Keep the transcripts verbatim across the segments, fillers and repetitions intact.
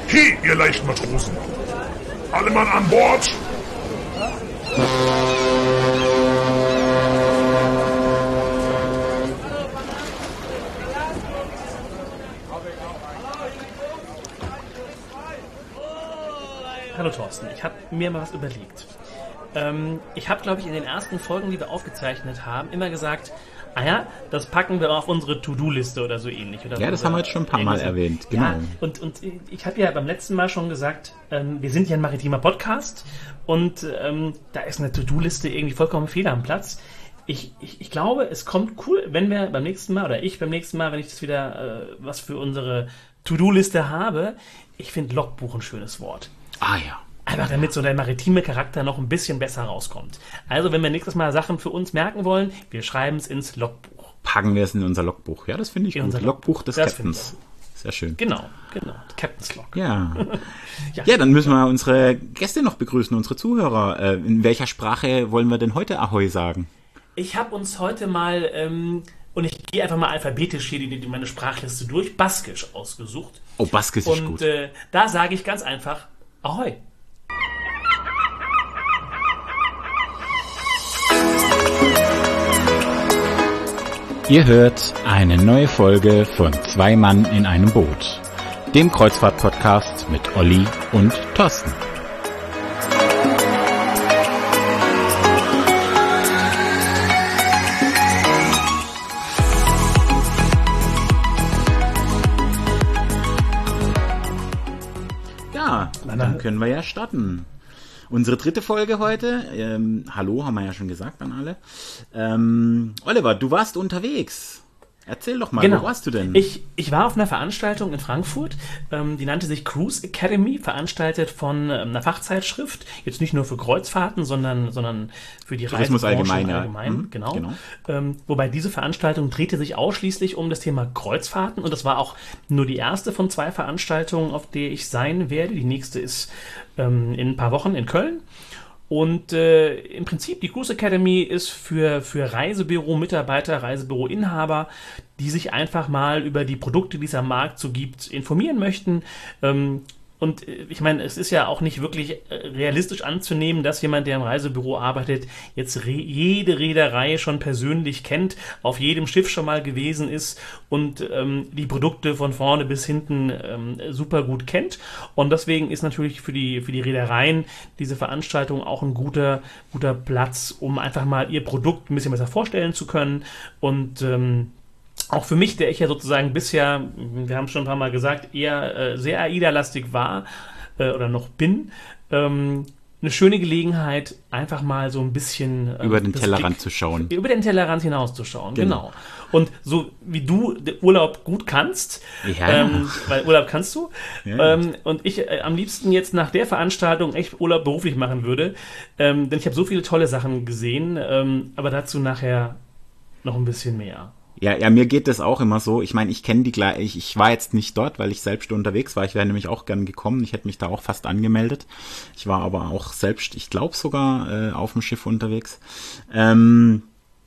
He, ihr leichten Matrosen! Alle Mann an Bord! Hallo Thorsten, ich habe mir mal was überlegt. Ähm, ich habe, glaube ich, in den ersten Folgen, die wir aufgezeichnet haben, immer gesagt, ah ja, das packen wir auf unsere To-Do-Liste oder so ähnlich. Oder ja, das haben wir jetzt schon ein paar Mal erwähnt, genau. Ja, und, und ich habe ja beim letzten Mal schon gesagt, ähm, wir sind ja ein maritimer Podcast und ähm, da ist eine To-Do-Liste irgendwie vollkommen fehl am Platz. Ich, ich, ich glaube, es kommt cool, wenn wir beim nächsten Mal, oder ich beim nächsten Mal, wenn ich das wieder äh, was für unsere To-Do-Liste habe, ich finde Logbuch ein schönes Wort. Ah ja. Einfach damit so der maritime Charakter noch ein bisschen besser rauskommt. Also wenn wir nächstes Mal Sachen für uns merken wollen, wir schreiben es ins Logbuch. Packen wir es in unser Logbuch. Ja, das finde ich in gut. Unser Logbuch, Logbuch des das Captains. Sehr schön. Genau, genau. Captain's Log. Ja. ja. Ja, dann müssen wir unsere Gäste noch begrüßen, unsere Zuhörer. In welcher Sprache wollen wir denn heute Ahoi sagen? Ich habe uns heute mal, ähm, und ich gehe einfach mal alphabetisch hier die, die meine Sprachliste durch, Baskisch ausgesucht. Oh, Baskisch ist und, gut. Und äh, da sage ich ganz einfach Ahoi. Ihr hört eine neue Folge von Zwei Mann in einem Boot, dem Kreuzfahrt-Podcast mit Olli und Thorsten. Ja, dann können wir ja starten. Unsere dritte Folge heute. Ähm, hallo, haben wir ja schon gesagt an alle. Ähm, Oliver, du warst unterwegs. Erzähl doch mal, genau. Wo warst du denn? Ich, ich war auf einer Veranstaltung in Frankfurt, ähm, die nannte sich Cruise Academy, veranstaltet von ähm, einer Fachzeitschrift, jetzt nicht nur für Kreuzfahrten, sondern, sondern für die Tourismus Reisebranche allgemein, ja. allgemein, Mhm, genau. genau. Ähm, wobei diese Veranstaltung drehte sich ausschließlich um das Thema Kreuzfahrten und das war auch nur die erste von zwei Veranstaltungen, auf der ich sein werde. Die nächste ist ähm, in ein paar Wochen in Köln. Und äh, im Prinzip, die Cruise Academy ist für, für Reisebüro-Mitarbeiter, Reisebüro-Inhaber, die sich einfach mal über die Produkte, die es am Markt so gibt, informieren möchten. Ähm, und äh, ich meine, es ist ja auch nicht wirklich äh, realistisch anzunehmen, dass jemand, der im Reisebüro arbeitet, jetzt re- jede Reederei schon persönlich kennt, auf jedem Schiff schon mal gewesen ist und ähm, die Produkte von vorne bis hinten ähm, super gut kennt. Und deswegen ist natürlich für die, für die Reedereien diese Veranstaltung auch ein guter, guter Platz, um einfach mal ihr Produkt ein bisschen besser vorstellen zu können. Und ähm, auch für mich, der ich ja sozusagen bisher, wir haben es schon ein paar Mal gesagt, eher äh, sehr AIDA-lastig war äh, oder noch bin, ähm, eine schöne Gelegenheit, einfach mal so ein bisschen äh, über den das Tellerrand Blick, zu schauen. Über den Tellerrand hinauszuschauen, genau. genau. Und so wie du den Urlaub gut kannst, ja. ähm, weil Urlaub kannst du, ja. ähm, und ich äh, am liebsten jetzt nach der Veranstaltung echt Urlaub beruflich machen würde, ähm, denn ich habe so viele tolle Sachen gesehen, ähm, aber dazu nachher noch ein bisschen mehr. Ja, ja, mir geht das auch immer so. Ich meine, ich kenne die gleich. Ich, ich war jetzt nicht dort, weil ich selbst unterwegs war. Ich wäre nämlich auch gern gekommen. Ich hätte mich da auch fast angemeldet. Ich war aber auch selbst, ich glaube sogar, äh, auf dem Schiff unterwegs. Ähm,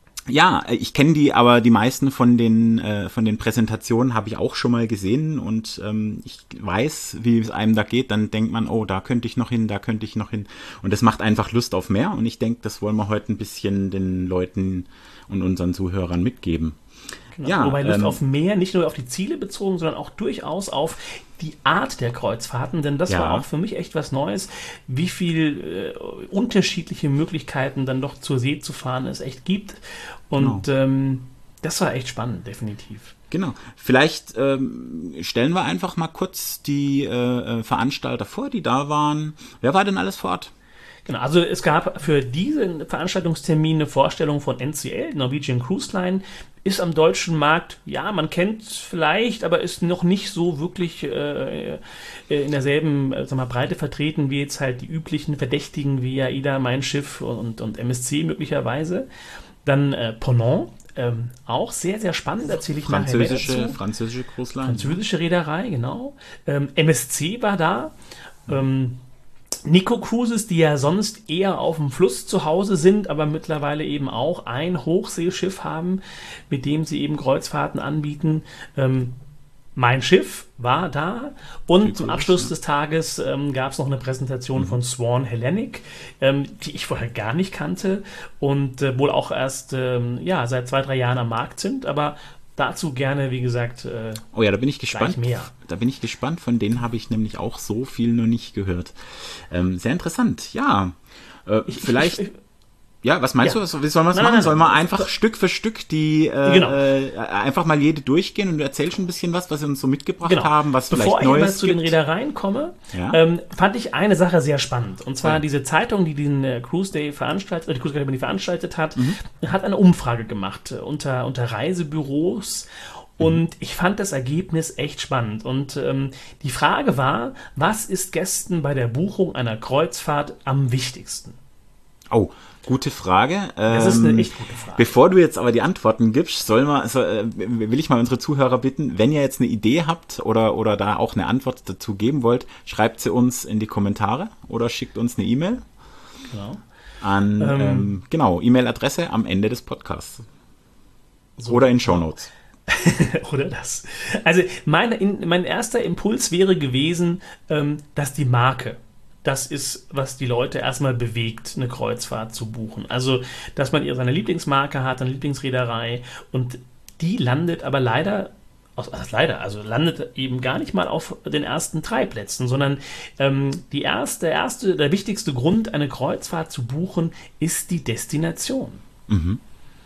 ja, ich kenne die, aber die meisten von den äh, von den Präsentationen habe ich auch schon mal gesehen und ähm, ich weiß, wie es einem da geht. Dann denkt man, oh, da könnte ich noch hin, da könnte ich noch hin. Und das macht einfach Lust auf mehr. Und ich denke, das wollen wir heute ein bisschen den Leuten und unseren Zuhörern mitgeben. Genau. Ja, Wobei Lust ähm, auf mehr, nicht nur auf die Ziele bezogen, sondern auch durchaus auf die Art der Kreuzfahrten, denn das ja. war auch für mich echt was Neues, wie viel äh, unterschiedliche Möglichkeiten dann doch zur See zu fahren es echt gibt und genau. ähm, das war echt spannend, definitiv. Genau. Vielleicht ähm, stellen wir einfach mal kurz die äh, Veranstalter vor, die da waren. Wer war denn alles vor Ort? Genau, also es gab für diesen Veranstaltungstermin eine Vorstellung von N C L, Norwegian Cruise Line, ist am deutschen Markt, ja, man kennt es vielleicht, aber ist noch nicht so wirklich äh, in derselben äh, sag mal, Breite vertreten wie jetzt halt die üblichen Verdächtigen wie AIDA, Mein Schiff und, und M S C möglicherweise. Dann äh, Ponant, ähm, auch sehr, sehr spannend, erzähle ich nachher mehr dazu. Französische Cruise Line. Französische Reederei, genau. Ähm, M S C war da. Ähm, Nico Cruises, die ja sonst eher auf dem Fluss zu Hause sind, aber mittlerweile eben auch ein Hochseeschiff haben, mit dem sie eben Kreuzfahrten anbieten. Ähm, Mein Schiff war da und Viel zum cool, Abschluss ja. des Tages ähm, gab es noch eine Präsentation mhm. von Swan Hellenic, ähm, die ich vorher gar nicht kannte und äh, wohl auch erst ähm, ja, seit zwei, drei Jahren am Markt sind, aber dazu gerne, wie gesagt, äh, oh ja, da bin ich gespannt. mehr. Da bin ich gespannt, von denen habe ich nämlich auch so viel noch nicht gehört. Ähm, sehr interessant, ja. Äh, ich, vielleicht... Ich, ich, Ja, was meinst Ja. du? Wie sollen wir es Nein, machen? nein, Sollen wir nein. einfach Stück für Stück die äh, Genau. äh, einfach mal jede durchgehen und du erzählst ein bisschen was, was sie uns so mitgebracht Genau. haben, was Bevor vielleicht ich aber Neues zu gibt? den Reedereien komme, Ja. ähm, fand ich eine Sache sehr spannend. Und zwar Ja. diese Zeitung, die den äh, Cruise Day veranstaltet, äh, die Cruise Academy veranstaltet hat, Mhm. hat eine Umfrage gemacht äh, unter, unter Reisebüros. Und ich fand das Ergebnis echt spannend. Und ähm, die Frage war, was ist Gästen bei der Buchung einer Kreuzfahrt am wichtigsten? Oh, gute Frage. Das ist eine Ähm, echt gute Frage. Bevor du jetzt aber die Antworten gibst, soll mal, so, äh, will ich mal unsere Zuhörer bitten, wenn ihr jetzt eine Idee habt oder, oder da auch eine Antwort dazu geben wollt, schreibt sie uns in die Kommentare oder schickt uns eine E-Mail Genau. an, Ähm, ähm, genau, E-Mail-Adresse am Ende des Podcasts. So. Oder in Shownotes. Oder das. Also meine, in, mein erster Impuls wäre gewesen, ähm, dass die Marke, das ist, was die Leute erstmal bewegt, eine Kreuzfahrt zu buchen. Also, dass man ihr seine Lieblingsmarke hat, eine Lieblingsreederei und die landet aber leider, also leider, also landet eben gar nicht mal auf den ersten drei Plätzen, sondern ähm, die erste, der erste, der wichtigste Grund, eine Kreuzfahrt zu buchen, ist die Destination. Mhm.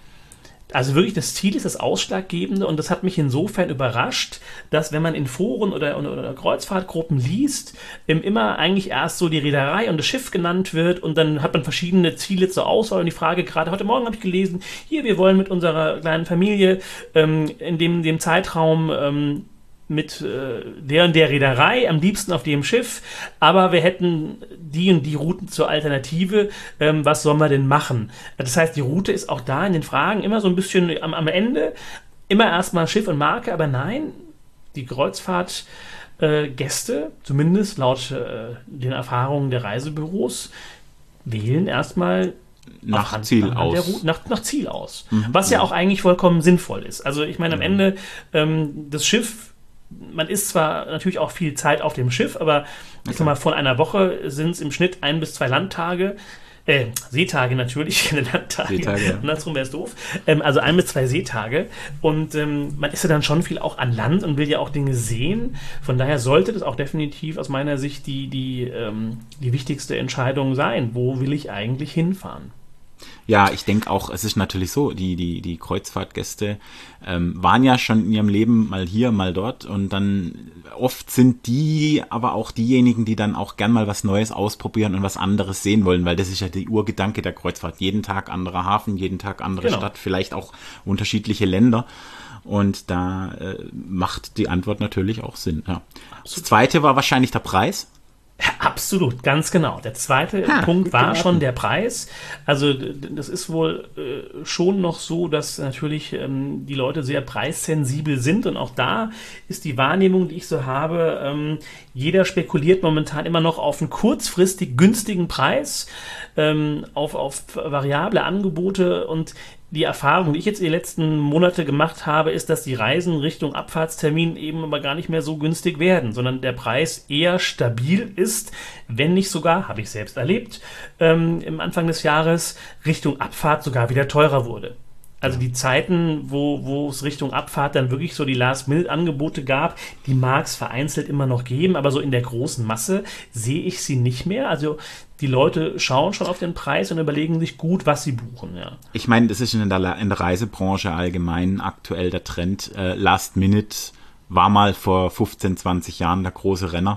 Also wirklich, das Ziel ist das Ausschlaggebende und das hat mich insofern überrascht, dass wenn man in Foren oder, oder, oder Kreuzfahrtgruppen liest, immer eigentlich erst so die Reederei und das Schiff genannt wird und dann hat man verschiedene Ziele zur Auswahl und die Frage, gerade heute Morgen habe ich gelesen, hier, wir wollen mit unserer kleinen Familie ähm, in dem, dem Zeitraum ähm, mit äh, der und der Reederei, am liebsten auf dem Schiff, aber wir hätten die und die Routen zur Alternative, ähm, was sollen wir denn machen? Das heißt, die Route ist auch da in den Fragen immer so ein bisschen am, am Ende, immer erstmal Schiff und Marke, aber nein, die Kreuzfahrtgäste, äh, Gäste, zumindest laut äh, den Erfahrungen der Reisebüros, wählen erstmal Nach Hand- Ziel anhand aus. Der Route, nach, nach Ziel aus. Mhm. Was ja auch eigentlich vollkommen sinnvoll ist. Also ich meine, am Ende ähm, das Schiff, man ist zwar natürlich auch viel Zeit auf dem Schiff, aber ich sag mal, von einer Woche sind es im Schnitt ein bis zwei Landtage, äh, Seetage natürlich, keine Landtage, Seetage, ja. andersrum wäre es doof, ähm, also ein bis zwei Seetage und ähm, man ist ja dann schon viel auch an Land und will ja auch Dinge sehen, von daher sollte das auch definitiv aus meiner Sicht die, die, ähm, die wichtigste Entscheidung sein, wo will ich eigentlich hinfahren? Ja, ich denke auch, es ist natürlich so, die, die, die Kreuzfahrtgäste ähm, waren ja schon in ihrem Leben mal hier, mal dort und dann oft sind die aber auch diejenigen, die dann auch gern mal was Neues ausprobieren und was anderes sehen wollen, weil das ist ja der Urgedanke der Kreuzfahrt. Jeden Tag anderer Hafen, jeden Tag andere Genau. Stadt, vielleicht auch unterschiedliche Länder und da äh, macht die Antwort natürlich auch Sinn. Ja. Das zweite war wahrscheinlich der Preis. Absolut, ganz genau. Der zweite Ha, Punkt gut war geraten. schon der Preis. Also d- das ist wohl äh, schon noch so, dass natürlich ähm, die Leute sehr preissensibel sind und auch da ist die Wahrnehmung, die ich so habe, ähm, jeder spekuliert momentan immer noch auf einen kurzfristig günstigen Preis, ähm, auf, auf variable Angebote und die Erfahrung, die ich jetzt die letzten Monate gemacht habe, ist, dass die Reisen Richtung Abfahrtstermin eben aber gar nicht mehr so günstig werden, sondern der Preis eher stabil ist, wenn nicht sogar, habe ich selbst erlebt, ähm, im Anfang des Jahres Richtung Abfahrt sogar wieder teurer wurde. Also die Zeiten, wo, wo es Richtung Abfahrt dann wirklich so die Last-Minute-Angebote gab, die mag es vereinzelt immer noch geben, aber so in der großen Masse sehe ich sie nicht mehr. Also die Leute schauen schon auf den Preis und überlegen sich gut, was sie buchen. Ja. Ich meine, das ist in der, in der Reisebranche allgemein aktuell der Trend. Äh, Last Minute war mal vor fünfzehn, zwanzig Jahren der große Renner.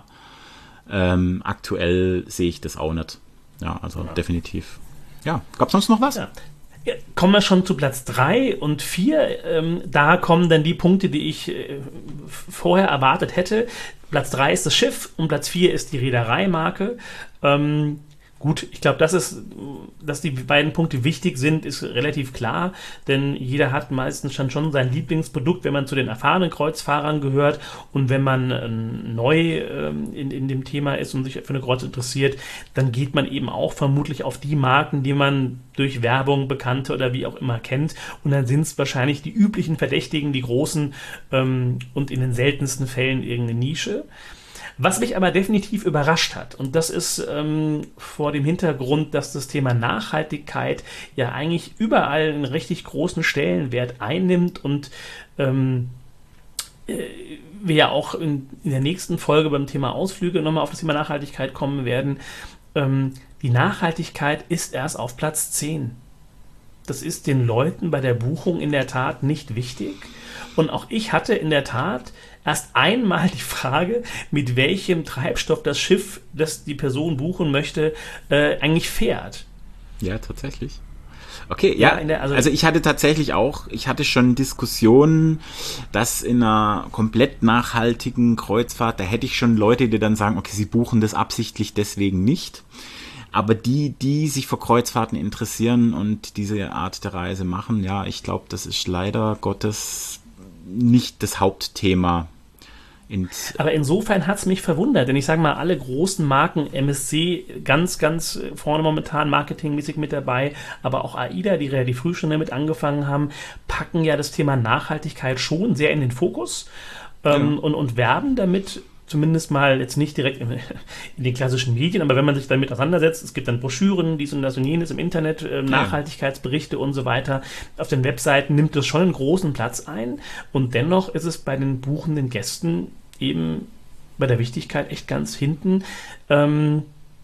Ähm, aktuell sehe ich das auch nicht. Ja, also ja. definitiv. Ja, gab es sonst noch was? Ja. Ja, kommen wir schon zu Platz drei und vier. Ähm, da kommen dann die Punkte, die ich äh, vorher erwartet hätte. Platz drei ist das Schiff und Platz vier ist die Reedereimarke. Ähm, Gut, ich glaube, das ist, dass die beiden Punkte wichtig sind, ist relativ klar, denn jeder hat meistens schon, schon sein Lieblingsprodukt, wenn man zu den erfahrenen Kreuzfahrern gehört, und wenn man äh, neu äh, in, in dem Thema ist und sich für eine Kreuz interessiert, dann geht man eben auch vermutlich auf die Marken, die man durch Werbung, Bekannte oder wie auch immer kennt, und dann sind es wahrscheinlich die üblichen Verdächtigen, die großen ähm, und in den seltensten Fällen irgendeine Nische. Was mich aber definitiv überrascht hat, und das ist ähm, vor dem Hintergrund, dass das Thema Nachhaltigkeit ja eigentlich überall einen richtig großen Stellenwert einnimmt und ähm, äh, wir ja auch in, in der nächsten Folge beim Thema Ausflüge nochmal auf das Thema Nachhaltigkeit kommen werden. Ähm, die Nachhaltigkeit ist erst auf Platz zehn. Das ist den Leuten bei der Buchung in der Tat nicht wichtig. Und auch ich hatte in der Tat erst einmal die Frage, mit welchem Treibstoff das Schiff, das die Person buchen möchte, äh, eigentlich fährt. Ja, tatsächlich. Okay, ja, ja in der, also, also ich hatte tatsächlich auch, ich hatte schon Diskussionen, dass in einer komplett nachhaltigen Kreuzfahrt, da hätte ich schon Leute, die dann sagen, okay, sie buchen das absichtlich deswegen nicht. Aber die, die sich für Kreuzfahrten interessieren und diese Art der Reise machen, ja, ich glaube, das ist leider Gottes nicht das Hauptthema. Ins Aber insofern hat es mich verwundert, denn ich sage mal, alle großen Marken, M S C ganz, ganz vorne momentan marketingmäßig mit dabei, aber auch AIDA, die relativ früh schon damit angefangen haben, packen ja das Thema Nachhaltigkeit schon sehr in den Fokus ähm, ja. und, und werben damit, zumindest mal jetzt nicht direkt in, in den klassischen Medien, aber wenn man sich damit auseinandersetzt, es gibt dann Broschüren, dies und das und jenes im Internet, äh, Nachhaltigkeitsberichte und so weiter. Auf den Webseiten nimmt das schon einen großen Platz ein, und dennoch ist es bei den buchenden Gästen eben bei der Wichtigkeit echt ganz hinten. Ähm,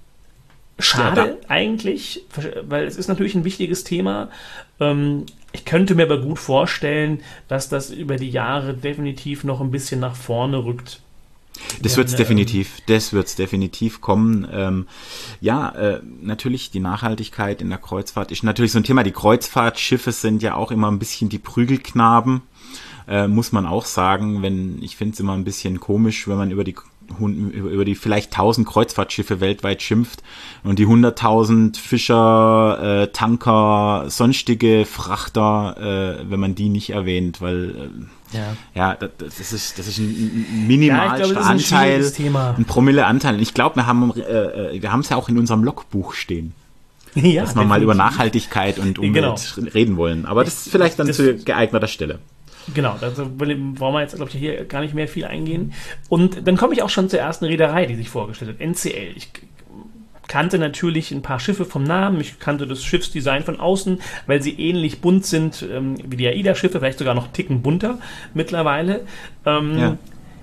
schade ja, eigentlich, weil es ist natürlich ein wichtiges Thema. Ähm, ich könnte mir aber gut vorstellen, dass das über die Jahre definitiv noch ein bisschen nach vorne rückt. Das wird es definitiv, das wird es definitiv kommen. Ähm, ja, äh, natürlich die Nachhaltigkeit in der Kreuzfahrt ist natürlich so ein Thema. Die Kreuzfahrtschiffe sind ja auch immer ein bisschen die Prügelknaben, äh, muss man auch sagen. Wenn ich finde es immer ein bisschen komisch, wenn man über die über die vielleicht tausend Kreuzfahrtschiffe weltweit schimpft und die hunderttausend Fischer, äh, Tanker, sonstige Frachter, äh, wenn man die nicht erwähnt, weil äh, ja, ja das, das ist das ist ein minimalster ja, Anteil, ein, ein Promille-Anteil. Ich glaube, wir haben äh, wir haben es ja auch in unserem Logbuch stehen. Ja, dass wir mal über Nachhaltigkeit und Umwelt genau. reden wollen. Aber das ist vielleicht dann das, zu geeigneter Stelle. Genau, da wollen wir jetzt, glaube ich, hier gar nicht mehr viel eingehen. Und dann komme ich auch schon zur ersten Reederei, die sich vorgestellt hat, N C L. Ich kannte natürlich ein paar Schiffe vom Namen, ich kannte das Schiffsdesign von außen, weil sie ähnlich bunt sind ähm, wie die AIDA-Schiffe, vielleicht sogar noch einen Ticken bunter mittlerweile. Ähm, ja.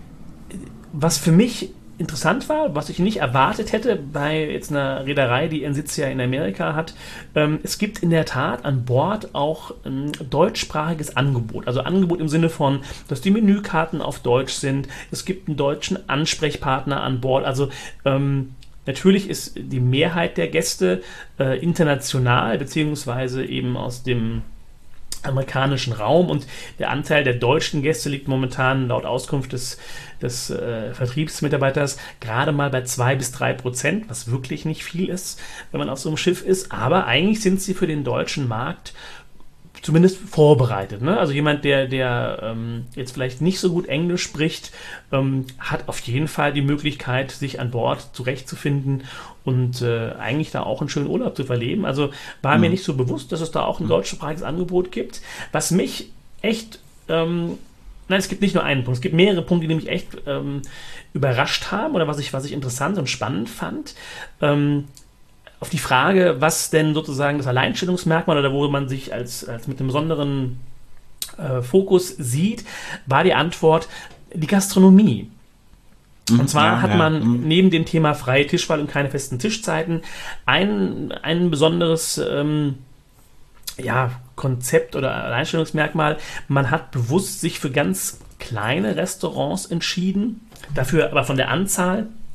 Was für mich interessant war, was ich nicht erwartet hätte bei jetzt einer Reederei, die ihren Sitz ja in Amerika hat, ähm, es gibt in der Tat an Bord auch ein deutschsprachiges Angebot. Also Angebot im Sinne von, dass die Menükarten auf Deutsch sind, es gibt einen deutschen Ansprechpartner an Bord. Also ähm, natürlich ist die Mehrheit der Gäste äh, international, beziehungsweise eben aus dem amerikanischen Raum, und der Anteil der deutschen Gäste liegt momentan laut Auskunft des, des äh, Vertriebsmitarbeiters gerade mal bei zwei bis drei Prozent, was wirklich nicht viel ist, wenn man auf so einem Schiff ist, aber eigentlich sind sie für den deutschen Markt zumindest vorbereitet. Ne? Also jemand, der, der ähm, jetzt vielleicht nicht so gut Englisch spricht, ähm, hat auf jeden Fall die Möglichkeit, sich an Bord zurechtzufinden und äh, eigentlich da auch einen schönen Urlaub zu verleben. Also war mhm. mir nicht so bewusst, dass es da auch ein deutschsprachiges Angebot gibt. Was mich echt, ähm, nein, es gibt nicht nur einen Punkt, es gibt mehrere Punkte, die mich echt ähm, überrascht haben oder was ich, was ich interessant und spannend fand. Ähm, Auf die Frage, was denn sozusagen das Alleinstellungsmerkmal oder wo man sich als, als mit einem besonderen äh, Fokus sieht, war die Antwort die Gastronomie. Und zwar ja, hat man ja. neben dem Thema freie Tischwahl und keine festen Tischzeiten ein, ein besonderes ähm, ja, Konzept oder Alleinstellungsmerkmal. Man hat bewusst sich für ganz kleine Restaurants entschieden, dafür aber von der Anzahl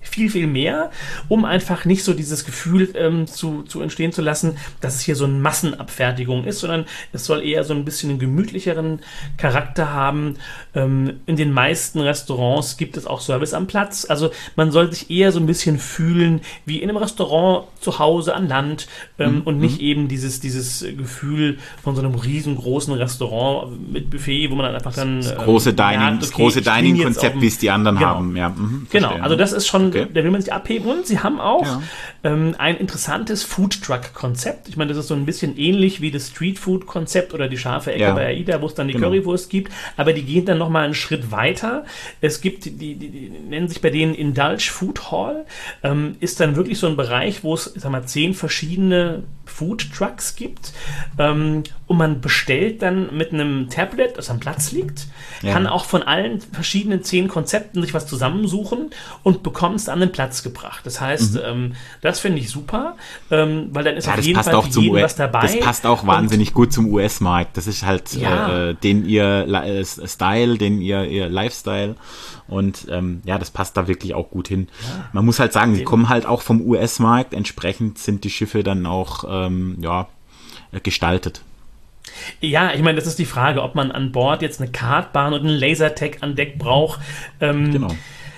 viel, viel mehr, um einfach nicht so dieses Gefühl ähm, zu, zu entstehen zu lassen, dass es hier so eine Massenabfertigung ist, sondern es soll eher so ein bisschen einen gemütlicheren Charakter haben. Ähm, in den meisten Restaurants gibt es auch Service am Platz. Also man soll sich eher so ein bisschen fühlen wie in einem Restaurant zu Hause an Land ähm, mhm. und nicht eben dieses, dieses Gefühl von so einem riesengroßen Restaurant mit Buffet, wo man dann einfach dann das große ähm, Dining, merkt, okay, das große Dining-Konzept, wie es die anderen genau. haben. Ja, mhm, genau, also das ist schon, okay. da will man sich abheben. Und sie haben auch ja. ähm, ein interessantes Food-Truck-Konzept. Ich meine, das ist so ein bisschen ähnlich wie das Street-Food-Konzept oder die scharfe Ecke ja. bei AIDA, wo es dann die genau. Currywurst gibt. Aber die gehen dann nochmal einen Schritt weiter. Es gibt, die, die, die nennen sich bei denen Indulge Food Hall. Ähm, ist dann wirklich so ein Bereich, wo es, ich sag mal, zehn verschiedene Food-Trucks gibt. Ähm, und man bestellt dann mit einem Tablet, das am Platz liegt, ja. kann auch von allen verschiedenen zehn Konzepten sich was zusammensuchen und bekommt es an den Platz gebracht. Das heißt, mhm. ähm, das finde ich super, ähm, weil dann ist ja, auf jeden Fall für jeden was dabei. Das passt auch wahnsinnig und, gut zum U S-Markt. Das ist halt ja. äh, den ihr äh, Style, den ihr, ihr Lifestyle und ähm, ja, das passt da wirklich auch gut hin. Ja. Man muss halt sagen, sie kommen halt auch vom U S-Markt, entsprechend sind die Schiffe dann auch ähm, ja, gestaltet. Ja, ich meine, das ist die Frage, ob man an Bord jetzt eine Kartbahn und einen Lasertag an Deck braucht. Ähm, genau.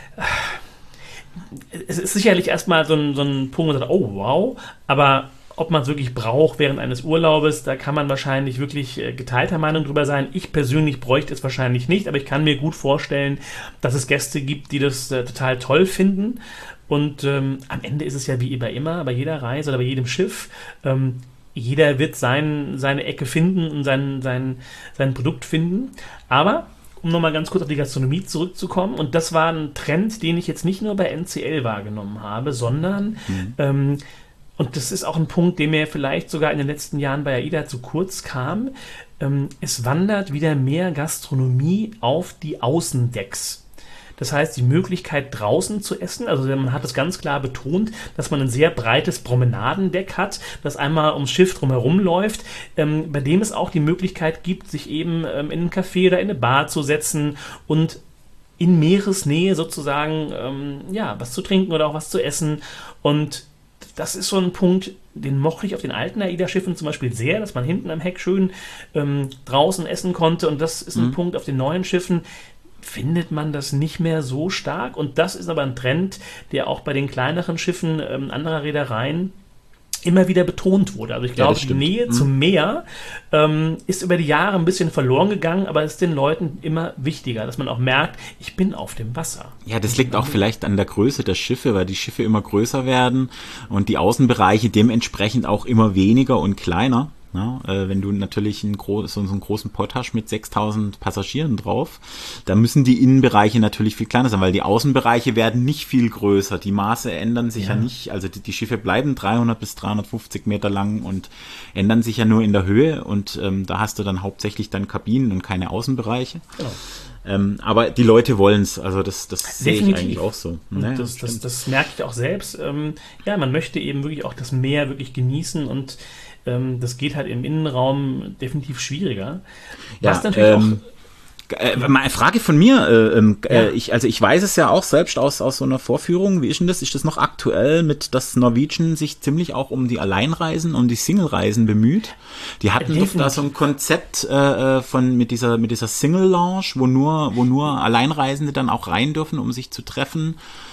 Es ist sicherlich erstmal so ein, so ein Punkt, wo man sagt, oh wow, aber ob man es wirklich braucht während eines Urlaubes, da kann man wahrscheinlich wirklich äh, geteilter Meinung drüber sein. Ich persönlich bräuchte es wahrscheinlich nicht, aber ich kann mir gut vorstellen, dass es Gäste gibt, die das äh, total toll finden. Und ähm, am Ende ist es ja wie bei immer, bei jeder Reise oder bei jedem Schiff, ähm, jeder wird sein, seine Ecke finden und sein, sein, sein Produkt finden. Aber, um nochmal ganz kurz auf die Gastronomie zurückzukommen, und das war ein Trend, den ich jetzt nicht nur bei N C L wahrgenommen habe, sondern, mhm. ähm, und das ist auch ein Punkt, der mir vielleicht sogar in den letzten Jahren bei AIDA zu kurz kam, ähm, es wandert wieder mehr Gastronomie auf die Außendecks. Das heißt, die Möglichkeit draußen zu essen, also man hat es ganz klar betont, dass man ein sehr breites Promenadendeck hat, das einmal ums Schiff drumherum läuft, ähm, bei dem es auch die Möglichkeit gibt, sich eben ähm, in einen Café oder in eine Bar zu setzen und in Meeresnähe sozusagen ähm, ja, was zu trinken oder auch was zu essen. Und das ist so ein Punkt, den mochte ich auf den alten AIDA-Schiffen zum Beispiel sehr, dass man hinten am Heck schön ähm, draußen essen konnte. Und das ist ein mhm. Punkt auf den neuen Schiffen, findet man das nicht mehr so stark. Und das ist aber ein Trend, der auch bei den kleineren Schiffen ähm, anderer Reedereien immer wieder betont wurde. Also ich glaube, ja, die Nähe mhm. zum Meer ähm, ist über die Jahre ein bisschen verloren gegangen, aber ist den Leuten immer wichtiger, dass man auch merkt, ich bin auf dem Wasser. Ja, das liegt auch vielleicht an der Größe der Schiffe, weil die Schiffe immer größer werden und die Außenbereiche dementsprechend auch immer weniger und kleiner. Ja, äh, wenn du natürlich einen gro- so, so einen großen Pott hast mit sechstausend Passagieren drauf, da müssen die Innenbereiche natürlich viel kleiner sein, weil die Außenbereiche werden nicht viel größer. Die Maße ändern sich ja, ja nicht. Also die, die Schiffe bleiben dreihundert bis dreihundertfünfzig Meter lang und ändern sich ja nur in der Höhe. Und ähm, da hast du dann hauptsächlich dann Kabinen und keine Außenbereiche. Genau. Ähm, aber die Leute wollen es, also das, das sehe ich eigentlich auch so. Naja, das, das, das merke ich auch selbst. Ähm, ja, man möchte eben wirklich auch das Meer wirklich genießen und ähm, das geht halt im Innenraum definitiv schwieriger. Was ja, natürlich ähm, auch Äh, mal eine Frage von mir, äh, äh, ja. ich, also ich weiß es ja auch selbst aus, aus so einer Vorführung, wie ist denn das? Ist das noch aktuell mit, dass Norwegian sich ziemlich auch um die Alleinreisen, um die Single-Reisen bemüht? Die hatten doch da so ein Konzept äh, von mit dieser mit dieser Single-Lounge, wo nur, wo nur Alleinreisende dann auch rein dürfen, um sich zu treffen.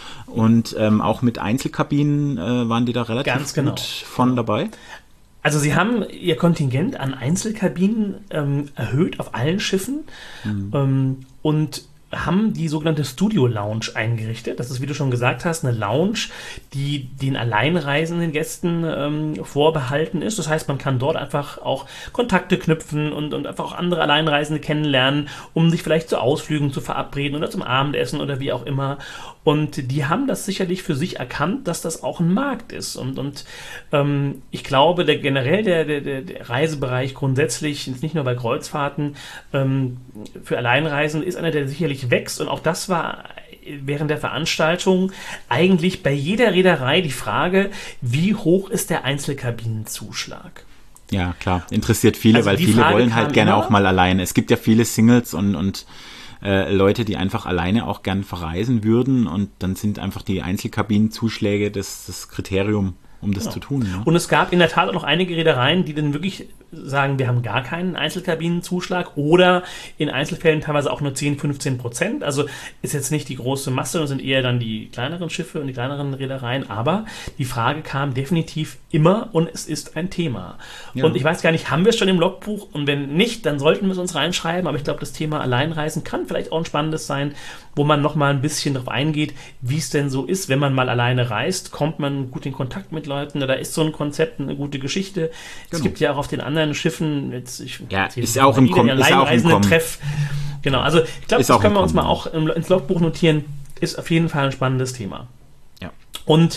Und ähm, auch mit Einzelkabinen äh, waren die da relativ Ganz genau. gut von dabei. Also sie haben ihr Kontingent an Einzelkabinen ähm, erhöht auf allen Schiffen mhm. ähm, und haben die sogenannte Studio Lounge eingerichtet. Das ist, wie du schon gesagt hast, eine Lounge, die den alleinreisenden Gästen ähm, vorbehalten ist. Das heißt, man kann dort einfach auch Kontakte knüpfen und, und einfach auch andere Alleinreisende kennenlernen, um sich vielleicht zu Ausflügen zu verabreden oder zum Abendessen oder wie auch immer. Und die haben das sicherlich für sich erkannt, dass das auch ein Markt ist. Und, und ähm, ich glaube, der, generell der, der, der Reisebereich grundsätzlich, nicht nur bei Kreuzfahrten, ähm, für Alleinreisende ist einer, der sicherlich wächst. Und auch das war während der Veranstaltung eigentlich bei jeder Reederei die Frage, wie hoch ist der Einzelkabinenzuschlag? Ja, klar. Interessiert viele, also weil viele Frage wollen halt gerne immer. auch mal alleine. Es gibt ja viele Singles und, und äh, Leute, die einfach alleine auch gern verreisen würden und dann sind einfach die Einzelkabinenzuschläge das, das Kriterium, um das Genau. zu tun. Ne? Und es gab in der Tat auch noch einige Reedereien, die dann wirklich sagen, wir haben gar keinen Einzelkabinenzuschlag oder in Einzelfällen teilweise auch nur zehn, fünfzehn Prozent. Also ist jetzt nicht die große Masse, das sind eher dann die kleineren Schiffe und die kleineren Reedereien. Aber die Frage kam definitiv immer und es ist ein Thema. Ja. Und ich weiß gar nicht, haben wir es schon im Logbuch? Und wenn nicht, dann sollten wir es uns reinschreiben. Aber ich glaube, das Thema Alleinreisen kann vielleicht auch ein spannendes sein, wo man noch mal ein bisschen darauf eingeht, wie es denn so ist, wenn man mal alleine reist. Kommt man gut in Kontakt mit Leuten? Da ist so ein Konzept eine gute Geschichte. Genau. Es gibt ja auch auf den anderen Schiffen, jetzt, ich, Ja, ist auch im Kommen. Ist auch im Kommen. Treff. Genau, also ich glaube, Ist das auch können im wir uns mal Kommen. auch im, ins Logbuch notieren. Ist auf jeden Fall ein spannendes Thema. Ja. Und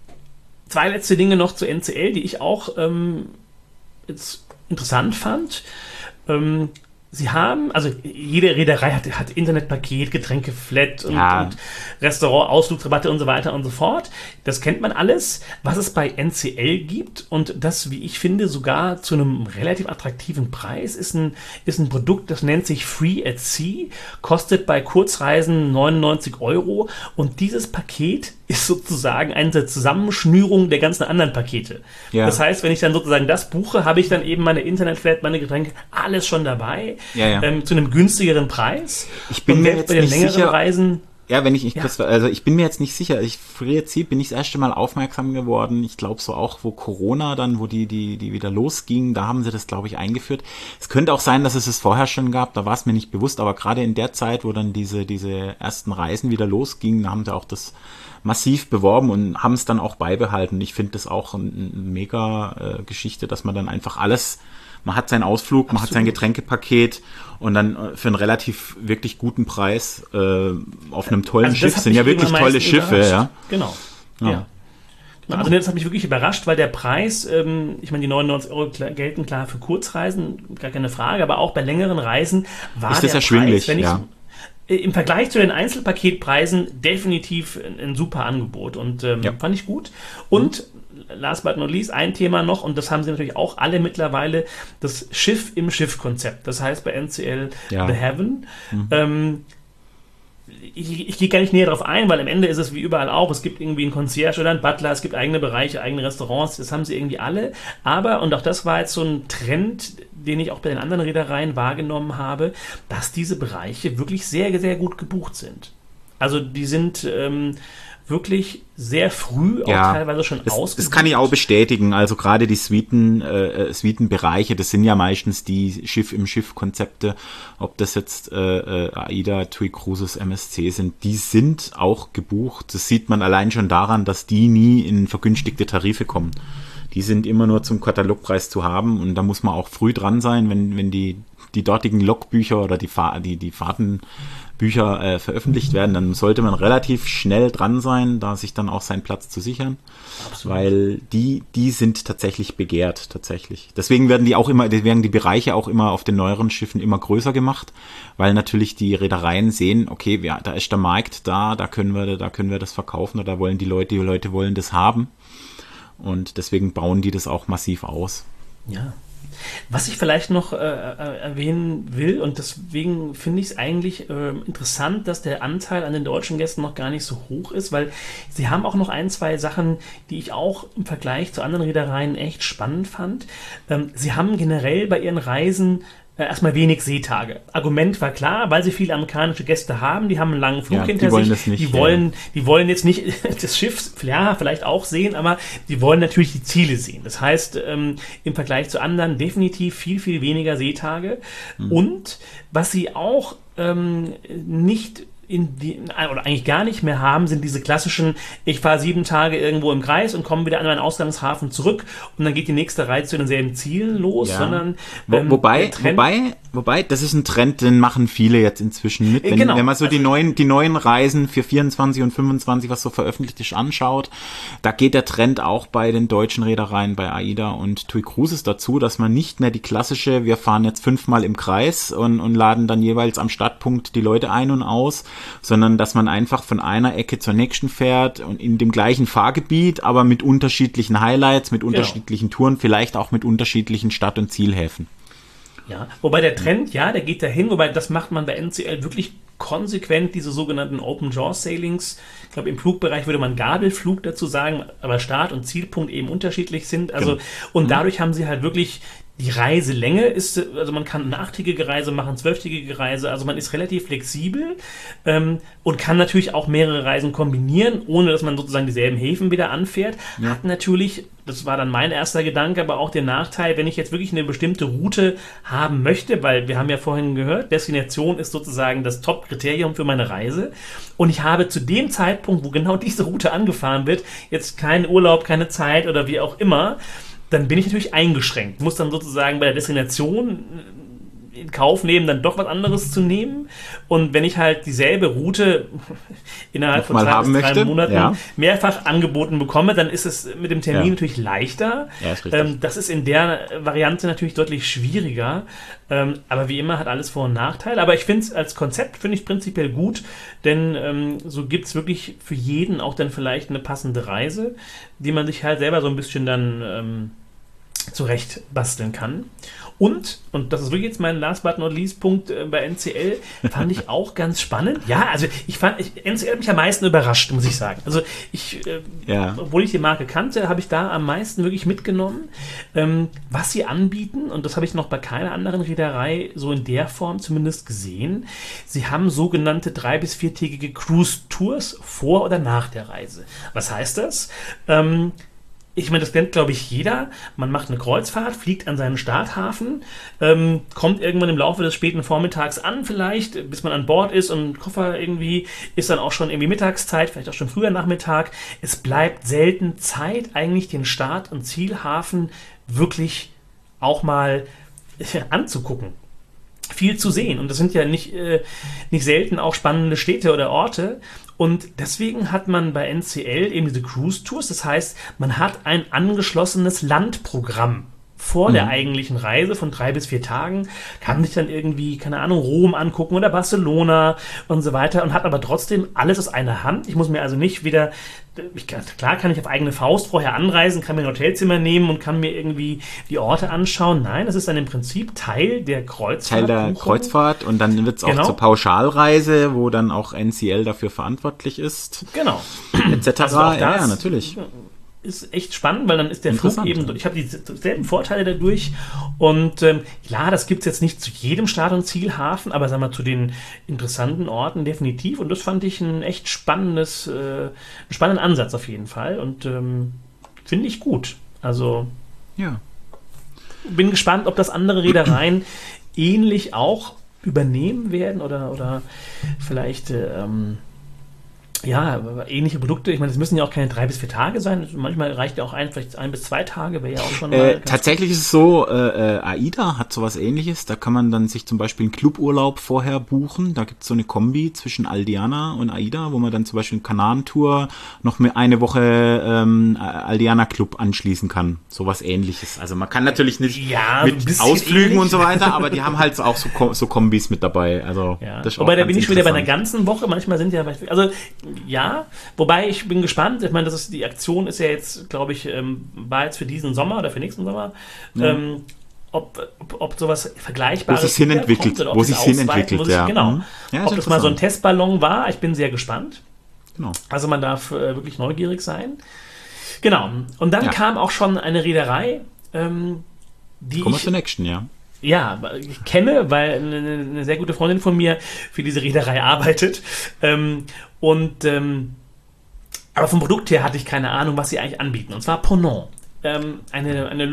zwei letzte Dinge noch zu N C L, die ich auch ähm, jetzt interessant fand. Ähm, Sie haben, also jede Reederei hat, hat Internetpaket, Getränke flat und, Ja. und Restaurant, Ausflugsrabatte und so weiter und so fort. Das kennt man alles. Was es bei N C L gibt und das, wie ich finde, sogar zu einem relativ attraktiven Preis, ist ein, ist ein Produkt, das nennt sich Free at Sea, kostet bei Kurzreisen neunundneunzig Euro und dieses Paket ist sozusagen eine Zusammenschnürung der ganzen anderen Pakete. Ja. Das heißt, wenn ich dann sozusagen das buche, habe ich dann eben meine Internetflat, meine Getränke, alles schon dabei, Ja, ja. Ähm, zu einem günstigeren Preis. Ich bin und mir selbst jetzt bei den nicht längeren sicher- Reisen, Ja, wenn ich, ich Ja. das, also ich bin mir jetzt nicht sicher. Ich früher bin ich das erste Mal aufmerksam geworden. Ich glaube so auch, wo Corona dann, wo die die die wieder losging, da haben sie das, glaube ich, eingeführt. Es könnte auch sein, dass es es vorher schon gab. Da war es mir nicht bewusst. Aber gerade in der Zeit, wo dann diese diese ersten Reisen wieder losgingen, da haben sie auch das massiv beworben und haben es dann auch beibehalten. Ich finde das auch eine ein mega äh, Geschichte, dass man dann einfach alles, man hat seinen Ausflug, man hat sein Getränkepaket und dann äh, für einen relativ wirklich guten Preis äh, auf einem tollen also das Schiff, hat sind mich ja wirklich eben am tolle meisten Schiffe, überrascht. ja. Genau. Ja. Ja. Genau. Also das hat mich wirklich überrascht, weil der Preis, ähm, ich meine, die neunundneunzig Euro klar, gelten klar für Kurzreisen, gar keine Frage, aber auch bei längeren Reisen war Ist das der erschwinglich, Preis, wenn ich ja. im Vergleich zu den Einzelpaketpreisen definitiv ein, ein super Angebot und ähm, Ja. fand ich gut. Und last but not least, ein Thema noch, und das haben sie natürlich auch alle mittlerweile, das Schiff im Schiff-Konzept. Das heißt bei N C L Ja. The Heaven. Ähm, ich, ich gehe gar nicht näher darauf ein, weil am Ende ist es wie überall auch, es gibt irgendwie einen Concierge oder einen Butler, es gibt eigene Bereiche, eigene Restaurants, das haben sie irgendwie alle. Aber, und auch das war jetzt so ein Trend, den ich auch bei den anderen Reedereien wahrgenommen habe, dass diese Bereiche wirklich sehr, sehr gut gebucht sind. Also die sind ähm, wirklich sehr früh auch Ja, teilweise schon Das, ausgebucht. das kann ich auch bestätigen. Also gerade die Suiten, äh, Suitenbereiche, das sind ja meistens die Schiff im Schiff-Konzepte, ob das jetzt äh, äh, AIDA, TUI Cruises, M S C sind, die sind auch gebucht. Das sieht man allein schon daran, dass die nie in vergünstigte Tarife kommen. Die sind immer nur zum Katalogpreis zu haben und da muss man auch früh dran sein, wenn, wenn die, die dortigen Logbücher oder die, Fahr die, die Fahrtenbücher äh, veröffentlicht werden, dann sollte man relativ schnell dran sein, da sich dann auch seinen Platz zu sichern. Absolut. Weil die, die sind tatsächlich begehrt, tatsächlich. Deswegen werden die auch immer, werden die Bereiche auch immer auf den neueren Schiffen immer größer gemacht, weil natürlich die Reedereien sehen, okay, ja, da ist der Markt da, da können wir, da können wir das verkaufen oder da wollen die Leute, die Leute wollen das haben. Und deswegen bauen die das auch massiv aus. Ja. Was ich vielleicht noch äh, äh, erwähnen will, und deswegen finde ich es eigentlich äh, interessant, dass der Anteil an den deutschen Gästen noch gar nicht so hoch ist, weil sie haben auch noch ein, zwei Sachen, die ich auch im Vergleich zu anderen Reedereien echt spannend fand. Ähm, sie haben generell bei ihren Reisen äh, erstmal wenig Seetage. Argument war klar, weil sie viele amerikanische Gäste haben, die haben einen langen Flug Ja, hinter die wollen sich, das nicht, die ja. wollen, die wollen jetzt nicht das Schiff, ja, vielleicht auch sehen, aber die wollen natürlich die Ziele sehen. Das heißt, ähm, im Vergleich zu anderen definitiv viel, viel weniger Seetage. Mhm. Und was sie auch ähm, nicht in die, oder eigentlich gar nicht mehr haben, sind diese klassischen, ich fahre sieben Tage irgendwo im Kreis und komme wieder an meinen Ausgangshafen zurück und dann geht die nächste Reise zu denselben Zielen los, Ja. sondern Wo, ähm, wobei, der Trend- wobei, wobei, das ist ein Trend, den machen viele jetzt inzwischen mit. Äh, Wenn, genau. wenn man so die Also- neuen, die neuen Reisen für vierundzwanzig und fünfundzwanzig, was so veröffentlicht ist, anschaut, da geht der Trend auch bei den deutschen Reedereien, bei AIDA und TUI Cruises dazu, dass man nicht mehr die klassische, wir fahren jetzt fünfmal im Kreis und, und laden dann jeweils am Startpunkt die Leute ein und aus, sondern dass man einfach von einer Ecke zur nächsten fährt und in dem gleichen Fahrgebiet, aber mit unterschiedlichen Highlights, mit unterschiedlichen Touren, vielleicht auch mit unterschiedlichen Start- und Zielhäfen. Ja, wobei der Trend, ja, der geht dahin, wobei das macht man bei N C L wirklich konsequent diese sogenannten Open-Jaw-Sailings. Ich glaube, im Flugbereich würde man Gabelflug dazu sagen, aber Start- und Zielpunkt eben unterschiedlich sind. Also, genau. Und dadurch haben sie halt wirklich die Reiselänge ist, also man kann eine achttägige Reise machen, zwölftägige Reise, also man ist relativ flexibel ähm, und kann natürlich auch mehrere Reisen kombinieren, ohne dass man sozusagen dieselben Häfen wieder anfährt. Ja. Hat natürlich, das war dann mein erster Gedanke, aber auch den Nachteil, wenn ich jetzt wirklich eine bestimmte Route haben möchte, weil wir haben ja vorhin gehört, Destination ist sozusagen das Top-Kriterium für meine Reise und ich habe zu dem Zeitpunkt, wo genau diese Route angefahren wird, jetzt keinen Urlaub, keine Zeit oder wie auch immer, dann bin ich natürlich eingeschränkt. Muss dann sozusagen bei der Destination in Kauf nehmen, dann doch was anderes zu nehmen. Und wenn ich halt dieselbe Route innerhalb von zwei bis drei möchte, Monaten ja. mehrfach angeboten bekomme, dann ist es mit dem Termin ja. natürlich leichter. Ja, ist ähm, das ist in der Variante natürlich deutlich schwieriger. Ähm, aber wie immer hat alles Vor- und Nachteile. Aber ich finde es als Konzept, finde ich prinzipiell gut, denn ähm, so gibt es wirklich für jeden auch dann vielleicht eine passende Reise, die man sich halt selber so ein bisschen dann ähm, zurecht basteln kann. Und, und das ist wirklich jetzt mein last but not least Punkt äh, bei N C L, fand ich auch ganz spannend. Ja, also ich fand, ich, N C L hat mich am meisten überrascht, muss ich sagen. Also ich, äh, ja. obwohl ich die Marke kannte, habe ich da am meisten wirklich mitgenommen, ähm, was sie anbieten. Und das habe ich noch bei keiner anderen Reederei so in der Form zumindest gesehen. Sie haben sogenannte drei- bis viertägige Cruise-Tours vor oder nach der Reise. Was heißt das? Ähm, Ich meine, das kennt, glaube ich, jeder. Man macht eine Kreuzfahrt, fliegt an seinen Starthafen, ähm, kommt irgendwann im Laufe des späten Vormittags an vielleicht, bis man an Bord ist und Koffer irgendwie, ist dann auch schon irgendwie Mittagszeit, vielleicht auch schon früher Nachmittag. Es bleibt selten Zeit, eigentlich den Start- und Zielhafen wirklich auch mal äh, anzugucken. Viel zu sehen. Und das sind ja nicht, äh, nicht selten auch spannende Städte oder Orte. Und deswegen hat man bei N C L eben diese Cruise-Tours. Das heißt, man hat ein angeschlossenes Landprogramm vor mhm. der eigentlichen Reise von drei bis vier Tagen, kann sich dann irgendwie, keine Ahnung, Rom angucken oder Barcelona und so weiter und hat aber trotzdem alles aus einer Hand. Ich muss mir also nicht wieder, ich, klar kann ich auf eigene Faust vorher anreisen, kann mir ein Hotelzimmer nehmen und kann mir irgendwie die Orte anschauen. Nein, das ist dann im Prinzip Teil der Kreuzfahrt. Teil der Kreuzfahrt und dann wird es auch genau. zur Pauschalreise, wo dann auch N C L dafür verantwortlich ist. Genau. Etc. Also auch das, ja, ja, natürlich. Ist echt spannend, weil dann ist der Flug eben, ich habe dieselben Vorteile dadurch und ähm, ja, das gibt es jetzt nicht zu jedem Start- und Zielhafen, aber sagen wir zu den interessanten Orten definitiv und das fand ich ein echt spannendes, äh, einen spannenden Ansatz auf jeden Fall und ähm, finde ich gut. Also ja. bin gespannt, ob das andere Reedereien ähnlich auch übernehmen werden oder, oder vielleicht ähm, ja, ähnliche Produkte. Ich meine, es müssen ja auch keine drei bis vier Tage sein. Manchmal reicht ja auch ein, vielleicht ein bis zwei Tage, wäre ja auch schon mal äh, tatsächlich ist es so, äh, AIDA hat sowas Ähnliches. Da kann man dann sich zum Beispiel einen Cluburlaub vorher buchen. Da gibt es so eine Kombi zwischen Aldiana und AIDA, wo man dann zum Beispiel eine Kanaren-Tour noch mit eine Woche ähm, Aldiana Club anschließen kann. Sowas Ähnliches. Also man kann natürlich nicht ja, mit Ausflügen ähnlich. Und so weiter, aber die haben halt auch so, so Kombis mit dabei. Also ja. das ist Wobei, da bin ich schon wieder bei einer ganzen Woche. Manchmal sind ja, also ja, wobei ich bin gespannt. Ich meine, das ist die Aktion ist ja jetzt, glaube ich, ähm, war jetzt für diesen Sommer oder für nächsten Sommer. Ja. Ähm, ob, ob, ob sowas Vergleichbares wo sich hin entwickelt, oder ob wo sich hin entwickelt, sich, ja. Genau. Ja, ob das mal so ein Testballon war, ich bin sehr gespannt. Genau. Also man darf äh, wirklich neugierig sein. Genau. Und dann ja. kam auch schon eine Reederei, ähm, die Kommen wir ich... zur nächsten, ja. Ja, ich kenne, weil eine, eine sehr gute Freundin von mir für diese Reederei arbeitet. Ähm, und ähm, aber vom Produkt her hatte ich keine Ahnung, was sie eigentlich anbieten. Und zwar Ponant. Ähm, eine eine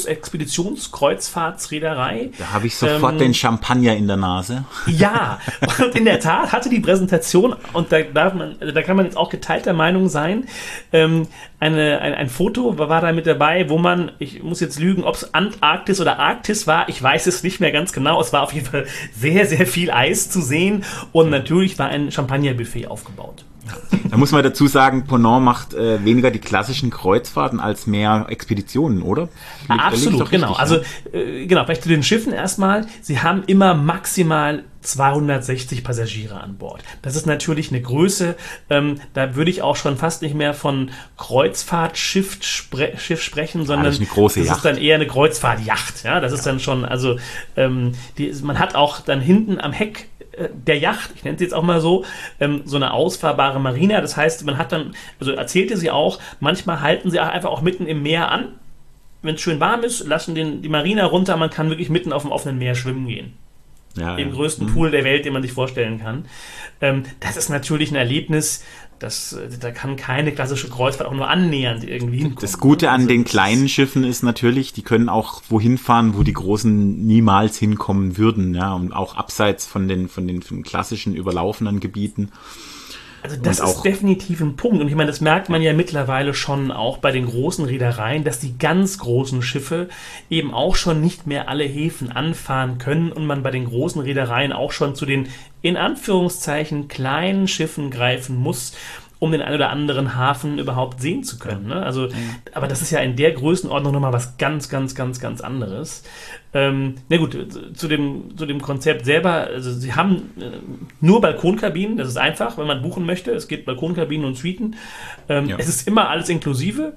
Luxus-Expeditionskreuzfahrtsreederei. Da habe ich sofort ähm, den Champagner in der Nase. Ja, und in der Tat hatte die Präsentation, und da darf man, da kann man jetzt auch geteilter Meinung sein, ähm, eine, ein, ein Foto war da mit dabei, wo man, ich muss jetzt lügen, ob es Antarktis oder Arktis war, ich weiß es nicht mehr ganz genau, es war auf jeden Fall sehr, sehr viel Eis zu sehen und natürlich war ein Champagnerbuffet aufgebaut. Da muss man dazu sagen, Ponant macht äh, weniger die klassischen Kreuzfahrten als mehr Expeditionen, oder? Ja, absolut, genau. Richtig, also äh, genau, vielleicht zu den Schiffen erstmal. Sie haben immer maximal zweihundertsechzig Passagiere an Bord. Das ist natürlich eine Größe, ähm, da würde ich auch schon fast nicht mehr von Kreuzfahrtschiff spre- Schiff sprechen, sondern ja, das ist, eine große das Yacht. ist dann eher eine Kreuzfahrtjacht. Ja, das ja. ist dann schon, also ähm, die, man hat auch dann hinten am Heck äh, der Yacht, ich nenne sie jetzt auch mal so, ähm, so eine ausfahrbare Marina. Das heißt, man hat dann, also erzählte sie auch, manchmal halten sie einfach auch mitten im Meer an. Wenn es schön warm ist, lassen den, die Marina runter, man kann wirklich mitten auf dem offenen Meer schwimmen gehen. Ja, Im ja. größten Mhm. Pool der Welt, den man sich vorstellen kann. Ähm, das ist natürlich ein Erlebnis, das, da kann keine klassische Kreuzfahrt auch nur annähernd irgendwie hinkommen. Das Gute an Also, den das kleinen Schiffen ist natürlich, die können auch wohin fahren, wo die großen niemals hinkommen würden, ja, und auch abseits von den, von den, von den klassischen überlaufenden Gebieten. Also das Und ist auch- definitiv ein Punkt. Und ich meine, das merkt man ja mittlerweile schon auch bei den großen Reedereien, dass die ganz großen Schiffe eben auch schon nicht mehr alle Häfen anfahren können und man bei den großen Reedereien auch schon zu den in Anführungszeichen kleinen Schiffen greifen muss, um den einen oder anderen Hafen überhaupt sehen zu können. Ne? Also, aber das ist ja in der Größenordnung nochmal was ganz, ganz, ganz, ganz anderes. Ähm, na gut, zu dem, zu dem Konzept selber, also sie haben äh, nur Balkonkabinen, das ist einfach, wenn man buchen möchte. Es gibt Balkonkabinen und Suiten. Ähm, Ja. Es ist immer alles inklusive.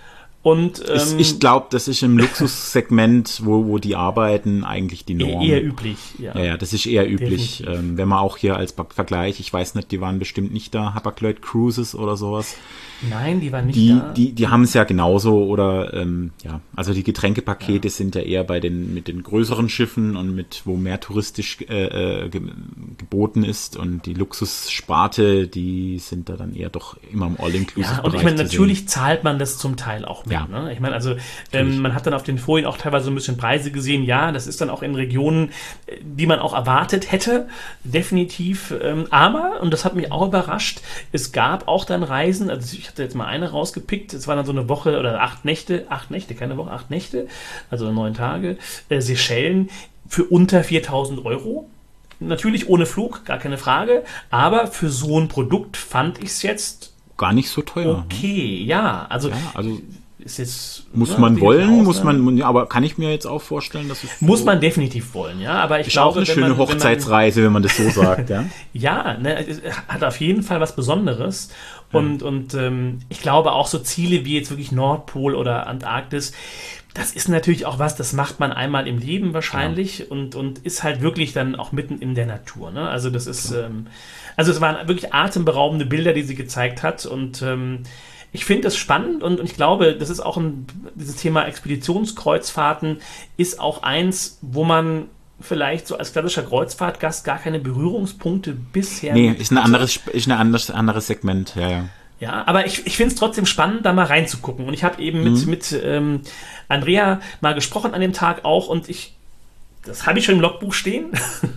Und ähm, Ich, ich glaube, das ist im Luxussegment, wo, wo die arbeiten, eigentlich die Norm. eher üblich. Ja. Ja, ja, das ist eher üblich. Definitiv. Ähm, wenn man auch hier als Ba- Vergleich, ich weiß nicht, die waren bestimmt nicht da, Hapag-Lloyd Cruises oder sowas. Nein, die waren nicht Die, da. die, die haben es ja genauso oder ähm, ja, also die Getränkepakete sind ja eher bei den mit den größeren Schiffen und mit wo mehr touristisch äh, äh, ge geboten ist und die Luxussparte, die sind da dann eher doch immer im All-Inclusive-Bereich. Ja, und ich meine, zu sehen. natürlich zahlt man das zum Teil auch mit. Ja. Ne? Ich meine, also ähm, man hat dann auf den Folien auch teilweise so ein bisschen Preise gesehen. Ja, das ist dann auch in Regionen, äh, die man auch erwartet hätte, definitiv ähm, armer. Und das hat mich auch überrascht. Es gab auch dann Reisen, also ich hatte jetzt mal eine rausgepickt, es war dann so eine Woche oder acht Nächte, acht Nächte, keine Woche, acht Nächte, also neun Tage, äh, Seychellen für unter viertausend Euro. Natürlich ohne Flug, gar keine Frage, aber für so ein Produkt fand ich es jetzt gar nicht so teuer. okay, ja, also, Ja, also ist jetzt muss ne, man die wollen, Ausnahme. muss man, ja, aber kann ich mir jetzt auch vorstellen, dass es muss so- man definitiv wollen, ja, aber ich ist glaube, auch eine wenn schöne man, wenn man, Hochzeitsreise, wenn man das so sagt, ja. ja, ne, es hat auf jeden Fall was Besonderes und, und ähm, ich glaube auch so Ziele wie jetzt wirklich Nordpol oder Antarktis, das ist natürlich auch was, das macht man einmal im Leben wahrscheinlich und, und ist halt wirklich dann auch mitten in der Natur. Ne? Also das ist, ähm, also es waren wirklich atemberaubende Bilder, die sie gezeigt hat und ähm, ich finde das spannend und, und ich glaube, das ist auch ein, dieses Thema Expeditionskreuzfahrten ist auch eins, wo man vielleicht so als klassischer Kreuzfahrtgast gar keine Berührungspunkte bisher Nee, mit ist ein hatte. anderes, ist ein anderes, anderes Segment, ja, ja. Ja, aber ich, ich finde es trotzdem spannend, da mal reinzugucken. Und ich habe eben mit, Mhm. mit ähm, Andrea mal gesprochen an dem Tag auch und ich, das habe ich schon im Logbuch stehen,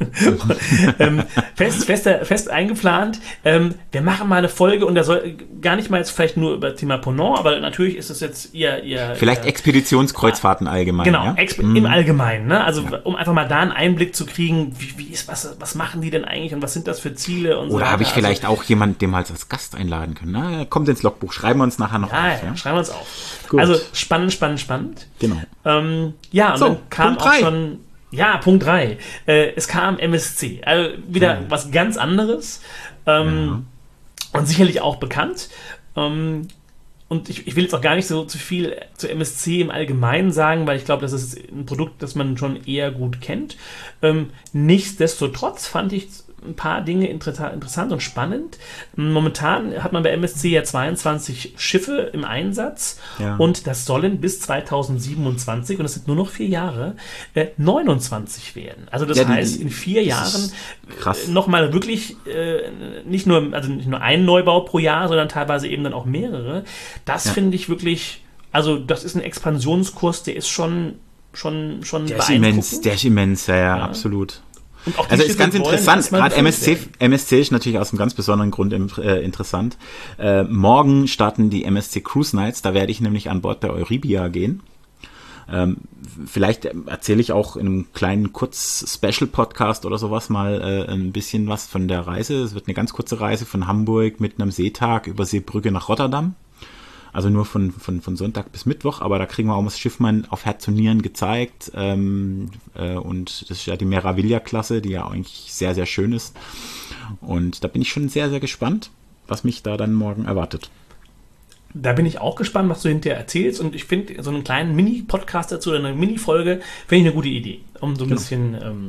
ähm, fest, fest, fest eingeplant. Ähm, wir machen mal eine Folge und da soll gar nicht mal jetzt vielleicht nur über das Thema Ponant, aber natürlich ist es jetzt ihr... ihr Vielleicht ihr, Expeditionskreuzfahrten allgemein, Genau, ja. exp- im Allgemeinen. Ne? Also um einfach mal da einen Einblick zu kriegen, wie, wie ist, was, was machen die denn eigentlich und was sind das für Ziele und so Oder weiter. habe ich vielleicht also, auch jemanden, den wir als Gast einladen können? Na, kommt ins Logbuch, schreiben wir uns nachher noch ja, auf. ja, Ja? schreiben wir uns auf. Gut. Also spannend, spannend, spannend. Genau. Ähm, ja, und So, dann kam Punkt auch drei. schon, ja, Punkt drei. Äh, es kam M S C. Also wieder was ganz anderes. Ähm, Und sicherlich auch bekannt. Ähm, und ich, ich will jetzt auch gar nicht so zu viel zu M S C im Allgemeinen sagen, weil ich glaube, das ist ein Produkt, das man schon eher gut kennt. Ähm, nichtsdestotrotz fand ich ein paar Dinge inter- interessant und spannend. Momentan hat man bei M S C ja zweiundzwanzig Schiffe im Einsatz Ja. und das sollen bis zweitausendsiebenundzwanzig, und das sind nur noch vier Jahre, äh, neunundzwanzig werden. Also das Ja, die- heißt, in vier das Jahren ist krass. äh, nochmal wirklich äh, nicht nur, also nicht nur ein Neubau pro Jahr, sondern teilweise eben dann auch mehrere. Das Ja. finde ich wirklich, also das ist ein Expansionskurs, der ist schon, schon, schon Der ist beeindruckend. immens, der ist immens, ja, ja, absolut. Und auch die Also ist Schiffe ganz wollen interessant, erstmal gerade M S C, gefüllt werden. M S C ist natürlich aus einem ganz besonderen Grund im- äh, interessant. Äh, morgen starten die M S C Cruise Nights, da werde ich nämlich an Bord der Euribia gehen. Ähm, vielleicht erzähle ich auch in einem kleinen Kurz-Special-Podcast oder sowas mal äh, ein bisschen was von der Reise. Es wird eine ganz kurze Reise von Hamburg mit einem Seetag über Seebrücke nach Rotterdam. Also nur von, von, von Sonntag bis Mittwoch, aber da kriegen wir auch das Schiff mal auf Herz und Nieren gezeigt. Ähm, äh, und das ist ja die Meraviglia-Klasse, die ja eigentlich sehr, sehr schön ist. Und da bin ich schon sehr, sehr gespannt, was mich da dann morgen erwartet. Da bin ich auch gespannt, was du hinterher erzählst. Und ich finde, so einen kleinen Mini-Podcast dazu oder eine Mini-Folge finde ich eine gute Idee, um so ein Genau. bisschen ähm,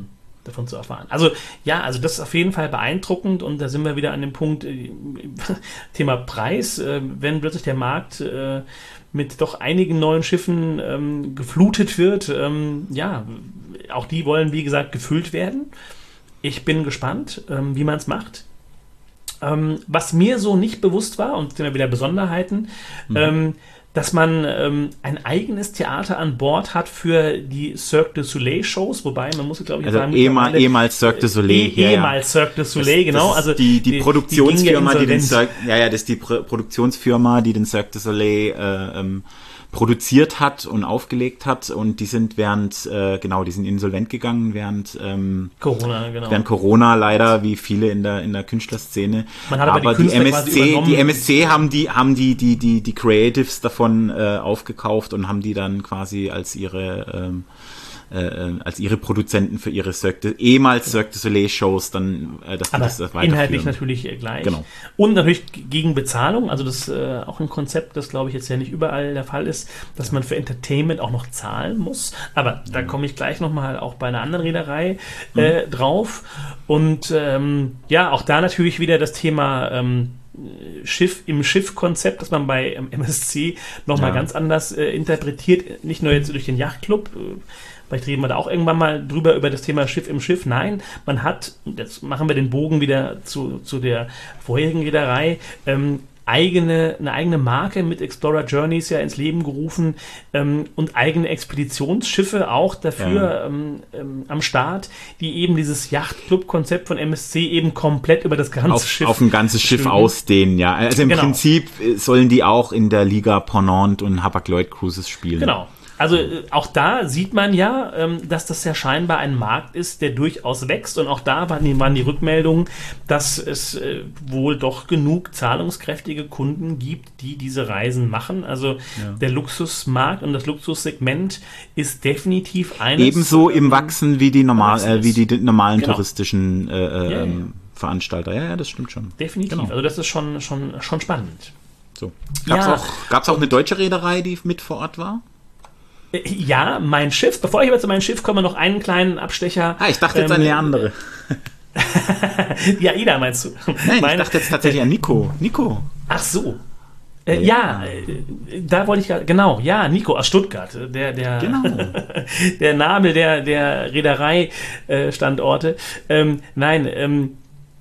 davon zu erfahren. Also ja, also das ist auf jeden Fall beeindruckend und da sind wir wieder an dem Punkt äh, Thema Preis, äh, wenn plötzlich der Markt äh, mit doch einigen neuen Schiffen ähm, geflutet wird. Ähm, ja, auch die wollen, wie gesagt, gefüllt werden. Ich bin gespannt, ähm, wie man es macht. Ähm, was mir so nicht bewusst war, und sind ja wieder Besonderheiten, mhm. ähm, dass man ähm, ein eigenes Theater an Bord hat für die Cirque du Soleil Shows, wobei man muss, glaube ich, also sagen, ehemal, ehemals Cirque du Soleil, eh, ehemals Cirque du Soleil, das, genau. Das also die, die, die Produktionsfirma, die, die den Cirque, ja, ja, das ist die Pro- Produktionsfirma, die den Cirque du Soleil äh, ähm, produziert hat und aufgelegt hat und die sind während, äh, genau, die sind insolvent gegangen während ähm, Corona, genau. Während Corona leider, wie viele in der in der Künstlerszene. Man hat aber, aber die, die M S C, die M S C haben die haben die die die die Creatives davon äh, aufgekauft und haben die dann quasi als ihre ähm, äh, als ihre Produzenten für ihre Cirque, ehemals Cirque du Soleil Shows dann äh, dass die aber das weiterführen. Inhaltlich natürlich äh, gleich. Genau. Und natürlich gegen Bezahlung, also das ist äh, auch ein Konzept, das glaube ich jetzt ja nicht überall der Fall ist, dass man für Entertainment auch noch zahlen muss. Aber da komme ich gleich nochmal auch bei einer anderen Reederei äh, mhm. drauf. Und ähm, ja, auch da natürlich wieder das Thema ähm, Schiff im Schiff-Konzept, das man bei ähm, M S C nochmal ja. ganz anders äh, interpretiert, nicht nur jetzt durch den Yachtclub, äh, vielleicht reden wir da auch irgendwann mal drüber, über das Thema Schiff im Schiff. Nein, man hat, jetzt machen wir den Bogen wieder zu, zu der vorherigen Reederei, ähm, eigene, eine eigene Marke mit Explorer Journeys ja ins Leben gerufen ähm, und eigene Expeditionsschiffe auch dafür ja. ähm, ähm, am Start, die eben dieses Yachtclub-Konzept von M S C eben komplett über das ganze auf, Schiff auf ein ganzes Schiff stülpen. ausdehnen, ja. Also im genau. Prinzip sollen die auch in der Liga Ponant und Hapag-Lloyd Cruises spielen. Genau. Also äh, auch da sieht man ja, ähm, dass das ja scheinbar ein Markt ist, der durchaus wächst. Und auch da waren die, waren die Rückmeldungen, dass es äh, wohl doch genug zahlungskräftige Kunden gibt, die diese Reisen machen. Also ja. der Luxusmarkt und das Luxussegment ist definitiv eines. Ebenso im Wachsen wie die, normal, äh, wie die normalen genau. touristischen äh, äh, ja, ja. Veranstalter. Ja, ja, das stimmt schon. Definitiv. Genau. Also das ist schon, schon, schon spannend. So. Gab es ja. auch, gab's auch eine deutsche Reederei, die mit vor Ort war? Ja, mein Schiff. Bevor ich aber zu meinem Schiff komme, noch einen kleinen Abstecher. Ah, ich dachte jetzt ähm, an eine andere. Ja, Ida meinst du? Nein, Meine, ich dachte jetzt tatsächlich an Nico. Nico. Ach so. Äh, ja, äh, da wollte ich gerade, genau, ja, Nico aus Stuttgart, der, der, genau. der Name der, der Reederei-Standorte. Ähm, nein, ähm,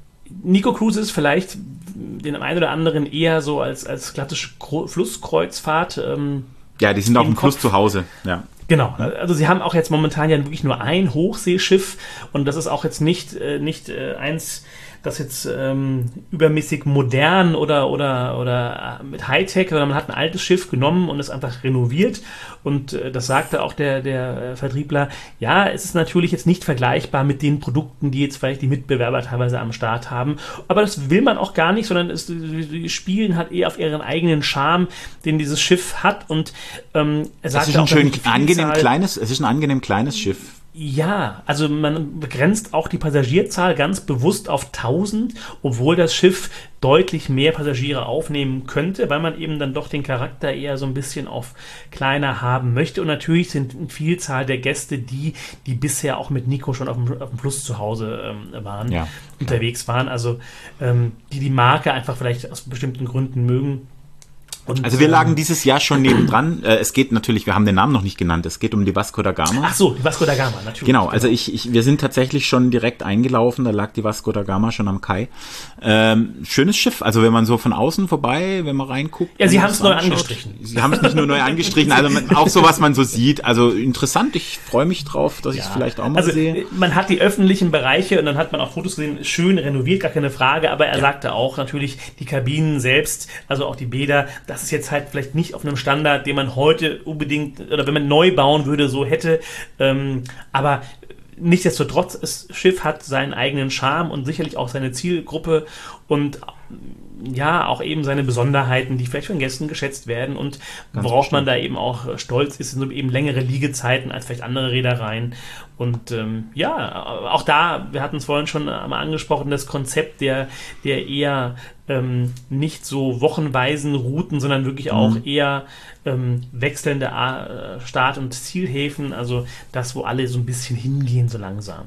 Nico Cruises vielleicht den einen oder anderen eher so als, als klassische Flusskreuzfahrt. Ähm, Ja, die sind auf dem Fluss zu Hause, ja. Genau, also sie haben auch jetzt momentan ja wirklich nur ein Hochseeschiff und das ist auch jetzt nicht, äh, nicht äh, eins, das jetzt ähm, übermäßig modern oder, oder, oder mit Hightech, sondern man hat ein altes Schiff genommen und es einfach renoviert und äh, das sagte auch der, der äh, Vertriebler, ja, es ist natürlich jetzt nicht vergleichbar mit den Produkten, die jetzt vielleicht die Mitbewerber teilweise am Start haben, aber das will man auch gar nicht, sondern es, die spielen halt eher auf ihren eigenen Charme, den dieses Schiff hat und ähm, er sagte es ist ein auch, schön angenehm kleines, es ist ein angenehm kleines Schiff. Ja, also man begrenzt auch die Passagierzahl ganz bewusst auf tausend, obwohl das Schiff deutlich mehr Passagiere aufnehmen könnte, weil man eben dann doch den Charakter eher so ein bisschen auf kleiner haben möchte. Und natürlich sind eine Vielzahl der Gäste die, die bisher auch mit Nico schon auf dem, auf dem Fluss zu Hause ähm, waren, ja, unterwegs waren. Also ähm, die die Marke einfach vielleicht aus bestimmten Gründen mögen. Und, also wir lagen dieses Jahr schon nebendran. Äh, es geht natürlich, wir haben den Namen noch nicht genannt, es geht um die Vasco da Gama. Ach so, die Vasco da Gama, natürlich. Genau, also ich, ich, wir sind tatsächlich schon direkt eingelaufen, da lag die Vasco da Gama schon am Kai. Ähm, schönes Schiff, also wenn man so von außen vorbei, wenn man reinguckt. Ja, sie haben es neu angestrichen. Sie haben es nicht nur neu angestrichen, also auch so, was man so sieht. Also interessant, ich freue mich drauf, dass ja. ich es vielleicht auch mal also, sehe. Man hat die öffentlichen Bereiche und dann hat man auch Fotos gesehen, schön renoviert, gar keine Frage, aber er ja. sagte auch natürlich, die Kabinen selbst, also auch die Bäder, das ist jetzt halt vielleicht nicht auf einem Standard, den man heute unbedingt, oder wenn man neu bauen würde, so hätte. Ähm, aber nichtsdestotrotz, das Schiff hat seinen eigenen Charme und sicherlich auch seine Zielgruppe und ja, auch eben seine Besonderheiten, die vielleicht von Gästen geschätzt werden und Ganz worauf bestimmt. man da eben auch stolz ist, sind eben längere Liegezeiten als vielleicht andere Reedereien. Und ähm, ja, auch da, wir hatten es vorhin schon mal angesprochen, das Konzept der, der eher ähm, nicht so wochenweisen Routen, sondern wirklich auch mhm. eher ähm, wechselnde äh, Start- und Zielhäfen, also das, wo alle so ein bisschen hingehen, so langsam.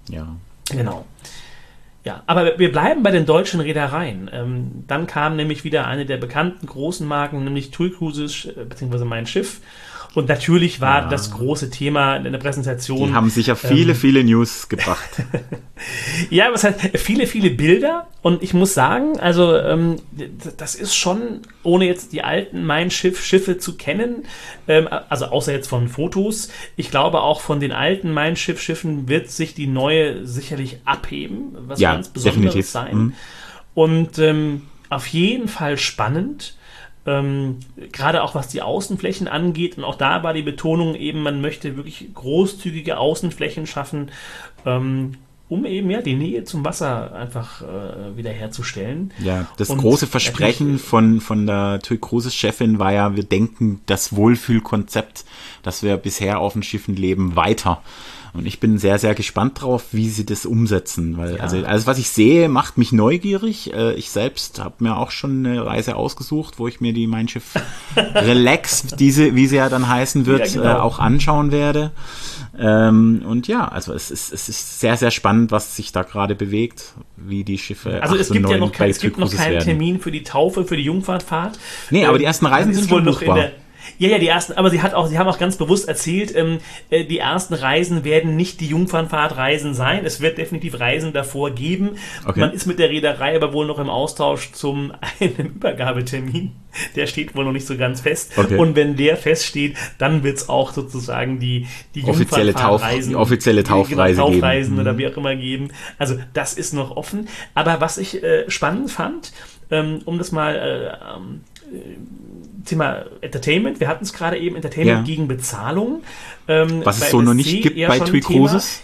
Ja. Genau. Ja, aber wir bleiben bei den deutschen Reedereien. Ähm, dann kam nämlich wieder eine der bekannten großen Marken, nämlich TUI Cruises, äh, beziehungsweise Mein Schiff. Und natürlich war ja. das große Thema in der Präsentation. Die haben sicher viele, ähm, viele News gebracht. Ja, aber es hat viele, viele Bilder. Und ich muss sagen, also ähm, das ist schon, ohne jetzt die alten Mein Schiff Schiffe zu kennen, ähm, also außer jetzt von Fotos, ich glaube auch von den alten Mein Schiff Schiffen wird sich die neue sicherlich abheben, was ja, ganz Besonderes definitiv. sein. Mhm. Und ähm, auf jeden Fall spannend. Ähm, gerade auch was die Außenflächen angeht, und auch da war die Betonung eben, man möchte wirklich großzügige Außenflächen schaffen, ähm, um eben ja die Nähe zum Wasser einfach äh, wiederherzustellen. Ja, das und große Versprechen von, von der TUI Cruises Chefin war ja, wir denken das Wohlfühlkonzept, das wir bisher auf den Schiffen leben, weiter. Und ich bin sehr, sehr gespannt drauf, wie sie das umsetzen, weil ja. also alles, was ich sehe, macht mich neugierig. Ich selbst habe mir auch schon eine Reise ausgesucht, wo ich mir die Mein Schiff Relax, diese, wie sie ja dann heißen wird, ja, genau. äh, auch anschauen werde. Ähm, und ja, also es ist, es ist sehr, sehr spannend, was sich da gerade bewegt, wie die Schiffe. Also es gibt ja noch, kein, es gibt noch keinen werden. Termin für die Taufe, für die Jungfahrtfahrt. Nee, aber die ersten Reisen sind schon buchbar. Ja, ja, die ersten, aber sie hat auch, sie haben auch ganz bewusst erzählt, ähm, äh, die ersten Reisen werden nicht die Jungfernfahrtreisen sein. Es wird definitiv Reisen davor geben. Okay. Man ist mit der Reederei aber wohl noch im Austausch zum einem Übergabetermin. Der steht wohl noch nicht so ganz fest. Okay. Und wenn der feststeht, dann wird es auch sozusagen die, die offizielle Jungfernfahrtreisen, Tauf, offizielle Taufreise genau, Taufreisen geben. oder wie auch immer geben. Also das ist noch offen. Aber was ich äh, spannend fand, ähm, um das mal äh, ähm, Thema Entertainment, wir hatten es gerade eben, Entertainment ja. gegen Bezahlung. Ähm, Was es so noch nicht gibt bei TUI Cruises?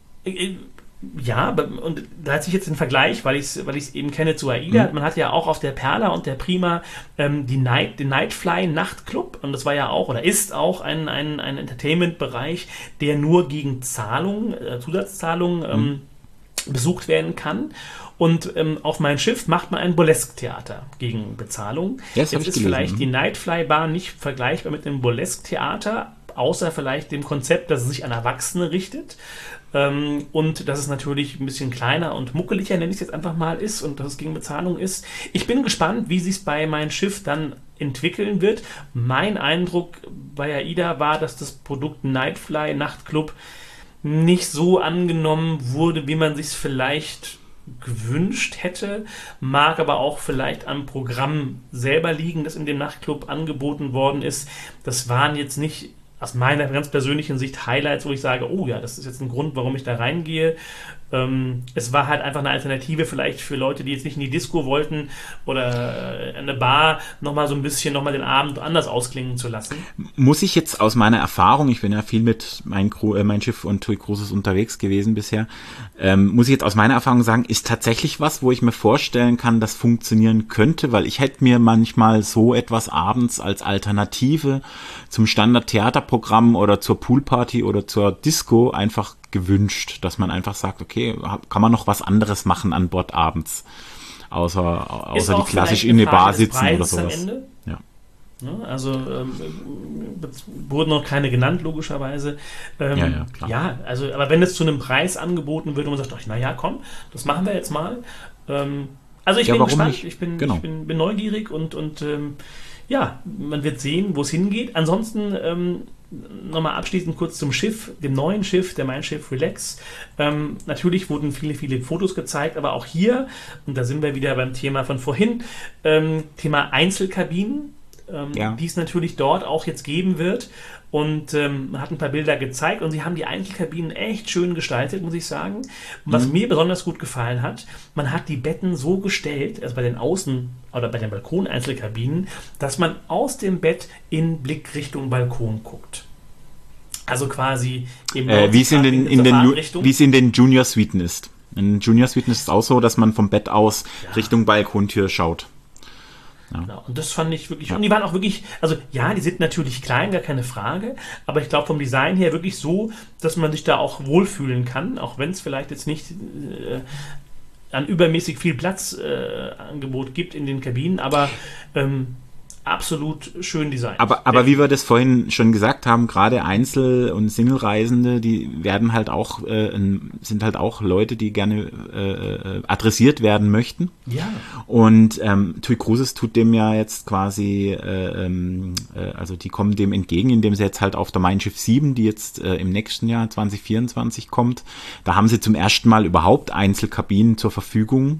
Ja, und da hat sich jetzt den Vergleich, weil ich es weil eben kenne zu AIDA, mhm. man hat ja auch auf der Perla und der Prima ähm, die Night, den Nightfly Nachtclub, und das war ja auch oder ist auch ein, ein, ein Entertainment-Bereich, der nur gegen Zahlung, äh, Zusatzzahlungen ähm, mhm. besucht werden kann. Und ähm, auf Mein Schiff macht man ein Burlesque-Theater gegen Bezahlung. Ja, Jetzt ist gelesen. Vielleicht die Nightfly-Bar nicht vergleichbar mit dem Burlesque-Theater, außer vielleicht dem Konzept, dass es sich an Erwachsene richtet. Ähm, und dass es natürlich ein bisschen kleiner und muckeliger, nenne ich es jetzt einfach mal, ist und dass es gegen Bezahlung ist. Ich bin gespannt, wie sich es bei Mein Schiff dann entwickeln wird. Mein Eindruck bei AIDA war, dass das Produkt Nightfly Nachtclub nicht so angenommen wurde, wie man sich es vielleicht gewünscht hätte, mag aber auch vielleicht am Programm selber liegen, das in dem Nachtclub angeboten worden ist. Das waren jetzt nicht aus meiner ganz persönlichen Sicht Highlights, wo ich sage, oh ja, das ist jetzt ein Grund, warum ich da reingehe. Ähm, es war halt einfach eine Alternative vielleicht für Leute, die jetzt nicht in die Disco wollten oder eine Bar nochmal so ein bisschen nochmal den Abend anders ausklingen zu lassen. Muss ich jetzt aus meiner Erfahrung, ich bin ja viel mit Mein, Cru- äh, Mein Schiff und TUI Cruises unterwegs gewesen bisher, ähm, muss ich jetzt aus meiner Erfahrung sagen, ist tatsächlich was, wo ich mir vorstellen kann, das funktionieren könnte, weil ich hätte mir manchmal so etwas abends als Alternative zum Standard-Theaterprogramm oder zur Poolparty oder zur Disco einfach gewünscht, dass man einfach sagt, okay, kann man noch was anderes machen an Bord abends, außer, außer die klassisch in der Bar sitzen oder sowas. Ja. Ja, also ähm, wurden noch keine genannt, logischerweise. Ähm, ja, ja, klar. Ja, also, aber wenn es zu einem Preis angeboten wird und man sagt, ach, naja, komm, das machen wir jetzt mal. Ähm, also ich ja, bin gespannt, nicht? ich, bin, genau. ich bin, bin neugierig und, und ähm, ja, man wird sehen, wo es hingeht. Ansonsten ähm, nochmal abschließend kurz zum Schiff, dem neuen Schiff, der Mein Schiff Relax. Ähm, natürlich wurden viele, viele Fotos gezeigt, aber auch hier, und da sind wir wieder beim Thema von vorhin, ähm, Thema Einzelkabinen, ähm, ja. die es natürlich dort auch jetzt geben wird. Und ähm, man hat ein paar Bilder gezeigt und sie haben die Einzelkabinen echt schön gestaltet, muss ich sagen. Und was mhm. mir besonders gut gefallen hat, man hat die Betten so gestellt, also bei den Außen- oder bei den Balkon-Einzelkabinen, dass man aus dem Bett in Blick Richtung Balkon guckt. Also quasi eben äh, wie es in den, in den wie es in den Junior Suiten ist. In Junior Suiten ist es auch so, dass man vom Bett aus ja. Richtung Balkontür schaut. Ja. Genau. Und das fand ich wirklich, ja. und die waren auch wirklich, also ja, die sind natürlich klein, gar keine Frage, aber ich glaube vom Design her wirklich so, dass man sich da auch wohlfühlen kann, auch wenn es vielleicht jetzt nicht äh, an übermäßig viel Platzangebot äh, gibt in den Kabinen, aber ähm, absolut schön designt. Aber, aber wie wir das vorhin schon gesagt haben, gerade Einzel- und Single-Reisende, die werden halt auch, äh, sind halt auch Leute, die gerne äh, adressiert werden möchten. Ja. Und ähm, TUI Cruises tut dem ja jetzt quasi, äh, äh, also die kommen dem entgegen, indem sie jetzt halt auf der Mein Schiff sieben, die jetzt äh, im nächsten Jahr zwanzig vierundzwanzig kommt, da haben sie zum ersten Mal überhaupt Einzelkabinen zur Verfügung.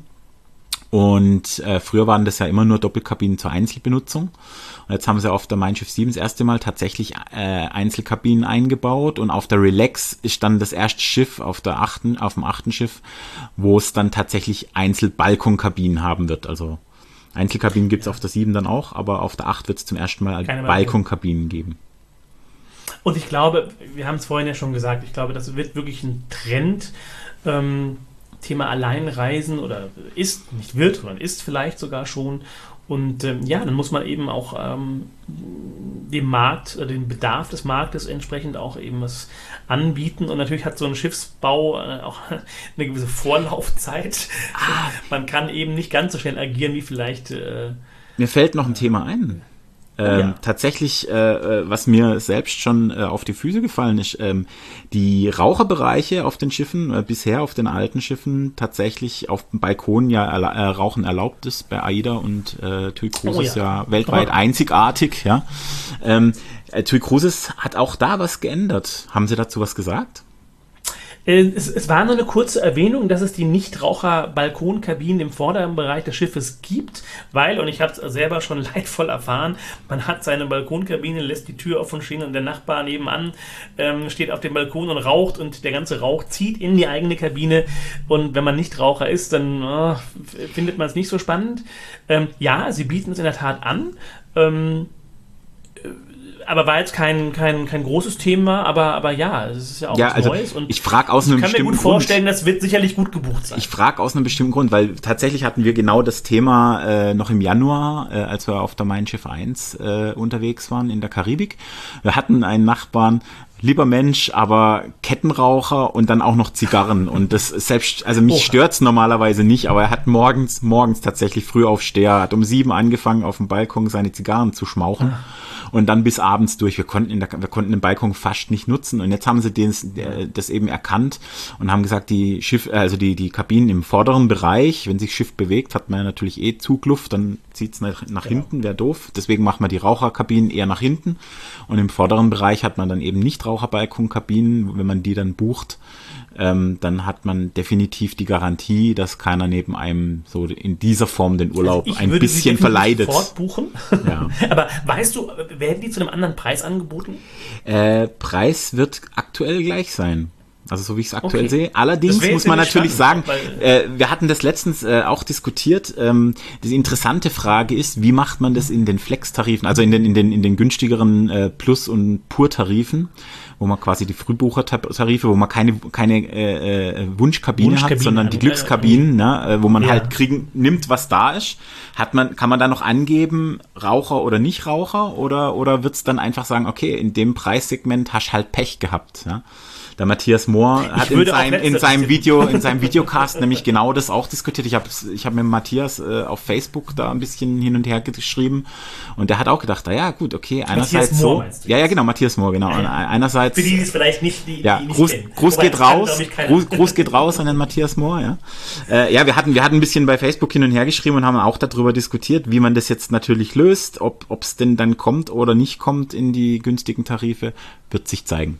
Und äh, früher waren das ja immer nur Doppelkabinen zur Einzelbenutzung. Und jetzt haben sie auf der Mein Schiff sieben das erste Mal tatsächlich äh, Einzelkabinen eingebaut. Und auf der Relax ist dann das erste Schiff auf der achten, auf dem achten Schiff, wo es dann tatsächlich Einzelbalkonkabinen haben wird. Also Einzelkabinen gibt's ja. auf der sieben dann auch, aber auf der acht wird es zum ersten Mal Keine Balkonkabinen geben. Und ich glaube, wir haben es vorhin ja schon gesagt, ich glaube, das wird wirklich ein Trend. Ähm, Thema Alleinreisen oder ist, nicht wird, sondern ist vielleicht sogar schon. Und ähm, ja, dann muss man eben auch ähm, dem Markt, äh, den Bedarf des Marktes entsprechend auch eben was anbieten. Und natürlich hat so ein Schiffsbau äh, auch eine gewisse Vorlaufzeit. Ah. Man kann eben nicht ganz so schnell agieren wie vielleicht... Äh, Mir fällt noch ein Thema ein. Ähm, oh ja. Tatsächlich, äh, was mir selbst schon äh, auf die Füße gefallen ist, ähm, die Raucherbereiche auf den Schiffen, äh, bisher auf den alten Schiffen, tatsächlich auf dem Balkon ja erla- äh, Rauchen erlaubt ist, bei AIDA und äh, TUI Cruises oh ja. ja weltweit oh. einzigartig. Ja. Ähm, äh, TUI Cruises hat auch da was geändert. Haben Sie dazu was gesagt? Es, es war nur eine kurze Erwähnung, dass es die Nichtraucher-Balkonkabinen im vorderen Bereich des Schiffes gibt, weil, und ich habe es selber schon leidvoll erfahren, man hat seine Balkonkabine, lässt die Tür offen stehen und der Nachbar nebenan ähm, steht auf dem Balkon und raucht und der ganze Rauch zieht in die eigene Kabine und wenn man Nichtraucher ist, dann oh, findet man es nicht so spannend. Ähm, ja, sie bieten es in der Tat an, ähm, aber war jetzt kein, kein, kein großes Thema, aber, aber ja, es ist ja auch ja, was also Neues. Und ich frage aus einem bestimmten Grund. Ich kann mir gut vorstellen, das wird sicherlich gut gebucht sein. Ich frage aus einem bestimmten Grund, weil tatsächlich hatten wir genau das Thema äh, noch im Januar, äh, als wir auf der Mein Schiff eins äh, unterwegs waren in der Karibik. Wir hatten einen Nachbarn, lieber Mensch, aber Kettenraucher und dann auch noch Zigarren. Und das selbst, also mich oh. stört's normalerweise nicht, aber er hat morgens, morgens tatsächlich Frühaufsteher, hat um sieben angefangen, auf dem Balkon seine Zigarren zu schmauchen. Ah. Und dann bis abends durch. Wir konnten in der, wir konnten den Balkon fast nicht nutzen. Und jetzt haben sie das, das eben erkannt und haben gesagt, die Schiff, also die, die Kabinen im vorderen Bereich, wenn sich das Schiff bewegt, hat man ja natürlich eh Zugluft, dann zieht's nach, nach genau. hinten, wäre doof. Deswegen macht man die Raucherkabinen eher nach hinten. Und im vorderen Bereich hat man dann eben nicht Raucherbalkonkabinen. Wenn man die dann bucht, ähm, dann hat man definitiv die Garantie, dass keiner neben einem so in dieser Form den Urlaub also ein bisschen verleidet. Sofort buchen. Ja. Aber weißt du, werden die zu einem anderen Preis angeboten? Äh, Preis wird aktuell gleich sein. Also so wie ich es aktuell okay. sehe. Allerdings muss man natürlich sagen, äh, wir hatten das letztens äh, auch diskutiert. Ähm, die interessante Frage ist, wie macht man das in den Flex-Tarifen, also in den in den in den günstigeren äh, Plus- und Pur-Tarifen, wo man quasi die Frühbucher-Tarife, wo man keine keine äh, Wunschkabine, Wunschkabine hat, sondern die Glückskabinen, ne, wo man ja. halt kriegen nimmt, was da ist. Hat man, kann man da noch angeben, Raucher oder Nichtraucher, oder oder wird's dann einfach sagen, okay, in dem Preissegment hast halt Pech gehabt, ja? Der Matthias Mohr hat in seinem, in seinem Video, in seinem Videocast nämlich genau das auch diskutiert. Ich habe ich hab mit Matthias äh, auf Facebook da ein bisschen hin und her geschrieben und der hat auch gedacht, na ja, gut, okay, einerseits Matthias Mohr, so. Ja, ja, genau, Matthias Mohr, genau. Ja, ja. Einerseits. Für die, die es vielleicht nicht, die, ja, die nicht Gruß, kennen. Gruß geht raus, Gruß, Gruß geht raus an den Matthias Mohr, ja. Äh, ja, wir hatten, wir hatten ein bisschen bei Facebook hin und her geschrieben und haben auch darüber diskutiert, wie man das jetzt natürlich löst, ob, ob es denn dann kommt oder nicht kommt in die günstigen Tarife, wird sich zeigen.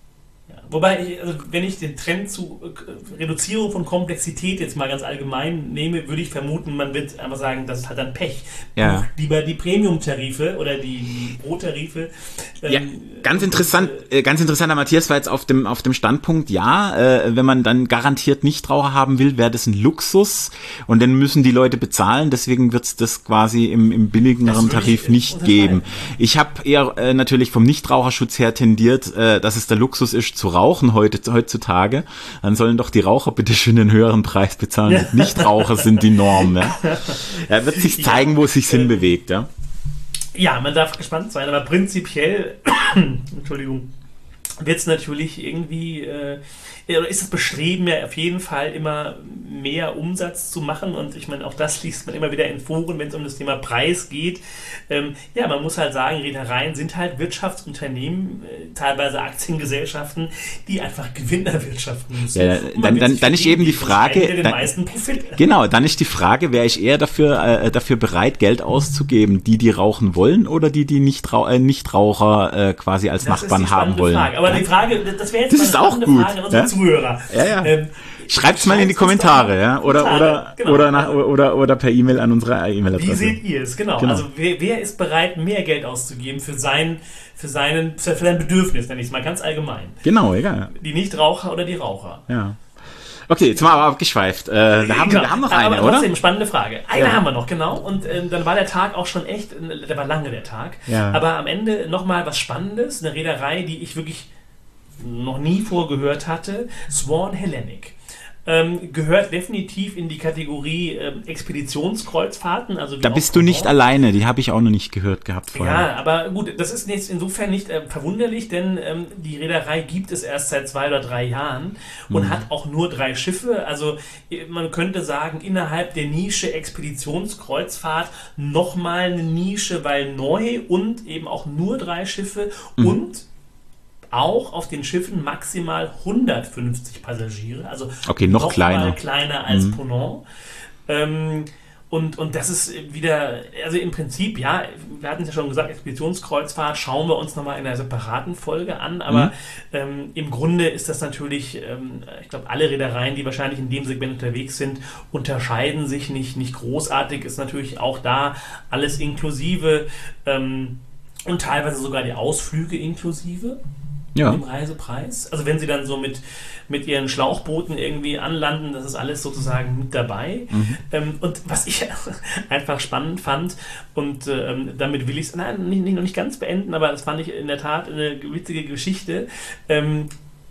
Wobei, ich, also wenn ich den Trend zu Reduzierung von Komplexität jetzt mal ganz allgemein nehme, würde ich vermuten, man wird einfach sagen, das ist halt dann Pech. Ja. Lieber die Premium-Tarife oder die, die Pro-Tarife. Ähm, ja, ganz interessant, äh, ganz interessanter Matthias war jetzt auf dem, auf dem Standpunkt, ja, äh, wenn man dann garantiert Nichtraucher haben will, wäre das ein Luxus und dann müssen die Leute bezahlen, deswegen wird es das quasi im, im billigeren Tarif nicht geben. Ich habe eher äh, natürlich vom Nichtraucherschutz her tendiert, äh, dass es der Luxus ist, zu rauchen heute, heutzutage, dann sollen doch die Raucher bitte schön einen höheren Preis bezahlen. Nichtraucher sind die Norm. Ja. Er wird sich zeigen, ja, wo es sich hinbewegt. Ja. Ja, man darf gespannt sein, aber prinzipiell, Entschuldigung, wird es natürlich irgendwie, äh, oder ist das Bestreben ja auf jeden Fall immer mehr Umsatz zu machen, und ich meine, auch das liest man immer wieder in Foren, wenn es um das Thema Preis geht. Ähm, ja, man muss halt sagen, Reedereien sind halt Wirtschaftsunternehmen, äh, teilweise Aktiengesellschaften, die einfach Gewinn erwirtschaften müssen. Ja, dann, dann, dann ist eben die Frage, den dann, meisten Profit. Genau, dann ist die Frage, wäre ich eher dafür, äh, dafür bereit, Geld auszugeben, die, die rauchen wollen, oder die, die Nichtrau- äh, Nichtraucher äh, quasi als Das Nachbarn ist die haben wollen. Frage. Aber ja? die Frage, das wäre jetzt Das mal ist eine auch spannende gut, Frage an unsere ja? Zuhörer. Ja, ja. Ähm, Schreibt's mal in die Kommentare, ja, oder Total, oder genau. oder nach, oder oder per E-Mail an unsere E-Mail-Adresse. Wie seht ihr es? Genau. Genau. Also wer, wer ist bereit, mehr Geld auszugeben für sein, für seinen, für sein Bedürfnis, nenne ich es mal ganz allgemein. Genau, egal. Die Nichtraucher oder die Raucher? Ja. Okay, jetzt mal aber abgeschweift. Äh, wir, haben, Genau. wir haben noch eine, aber oder? trotzdem, spannende Frage. Eine Ja. haben wir noch, genau. Und ähm, dann war der Tag auch schon echt, äh, der war lange der Tag. Ja. Aber am Ende nochmal was Spannendes, eine Reederei, die ich wirklich noch nie vorgehört hatte, Swan Hellenic. Ähm, gehört definitiv in die Kategorie ähm, Expeditionskreuzfahrten. Also wie Da auch bist du nicht Ponant. alleine, die habe ich auch noch nicht gehört gehabt vorher. Ja, aber gut, das ist jetzt insofern nicht äh, verwunderlich, denn ähm, die Reederei gibt es erst seit zwei oder drei Jahren und Mhm. hat auch nur drei Schiffe. Also äh, man könnte sagen, innerhalb der Nische Expeditionskreuzfahrt nochmal eine Nische, weil neu und eben auch nur drei Schiffe Mhm. und auch auf den Schiffen maximal hundertfünfzig Passagiere, also Okay, noch kleiner. mal kleiner als Mhm. Ponant. Ähm, und, und das ist wieder, also im Prinzip, ja, wir hatten es ja schon gesagt, Expeditionskreuzfahrt schauen wir uns nochmal in einer separaten Folge an, aber Mhm. ähm, im Grunde ist das natürlich, ähm, ich glaube, alle Reedereien, die wahrscheinlich in dem Segment unterwegs sind, unterscheiden sich nicht, nicht großartig, ist natürlich auch da alles inklusive ähm, und teilweise sogar die Ausflüge inklusive. Ja. Im Reisepreis. Also wenn sie dann so mit, mit ihren Schlauchbooten irgendwie anlanden, das ist alles sozusagen mit dabei. Mhm. Ähm, und was ich einfach spannend fand, und ähm, damit will ich es nein, nicht, nicht, noch nicht ganz beenden, aber das fand ich in der Tat eine witzige Geschichte. Ähm,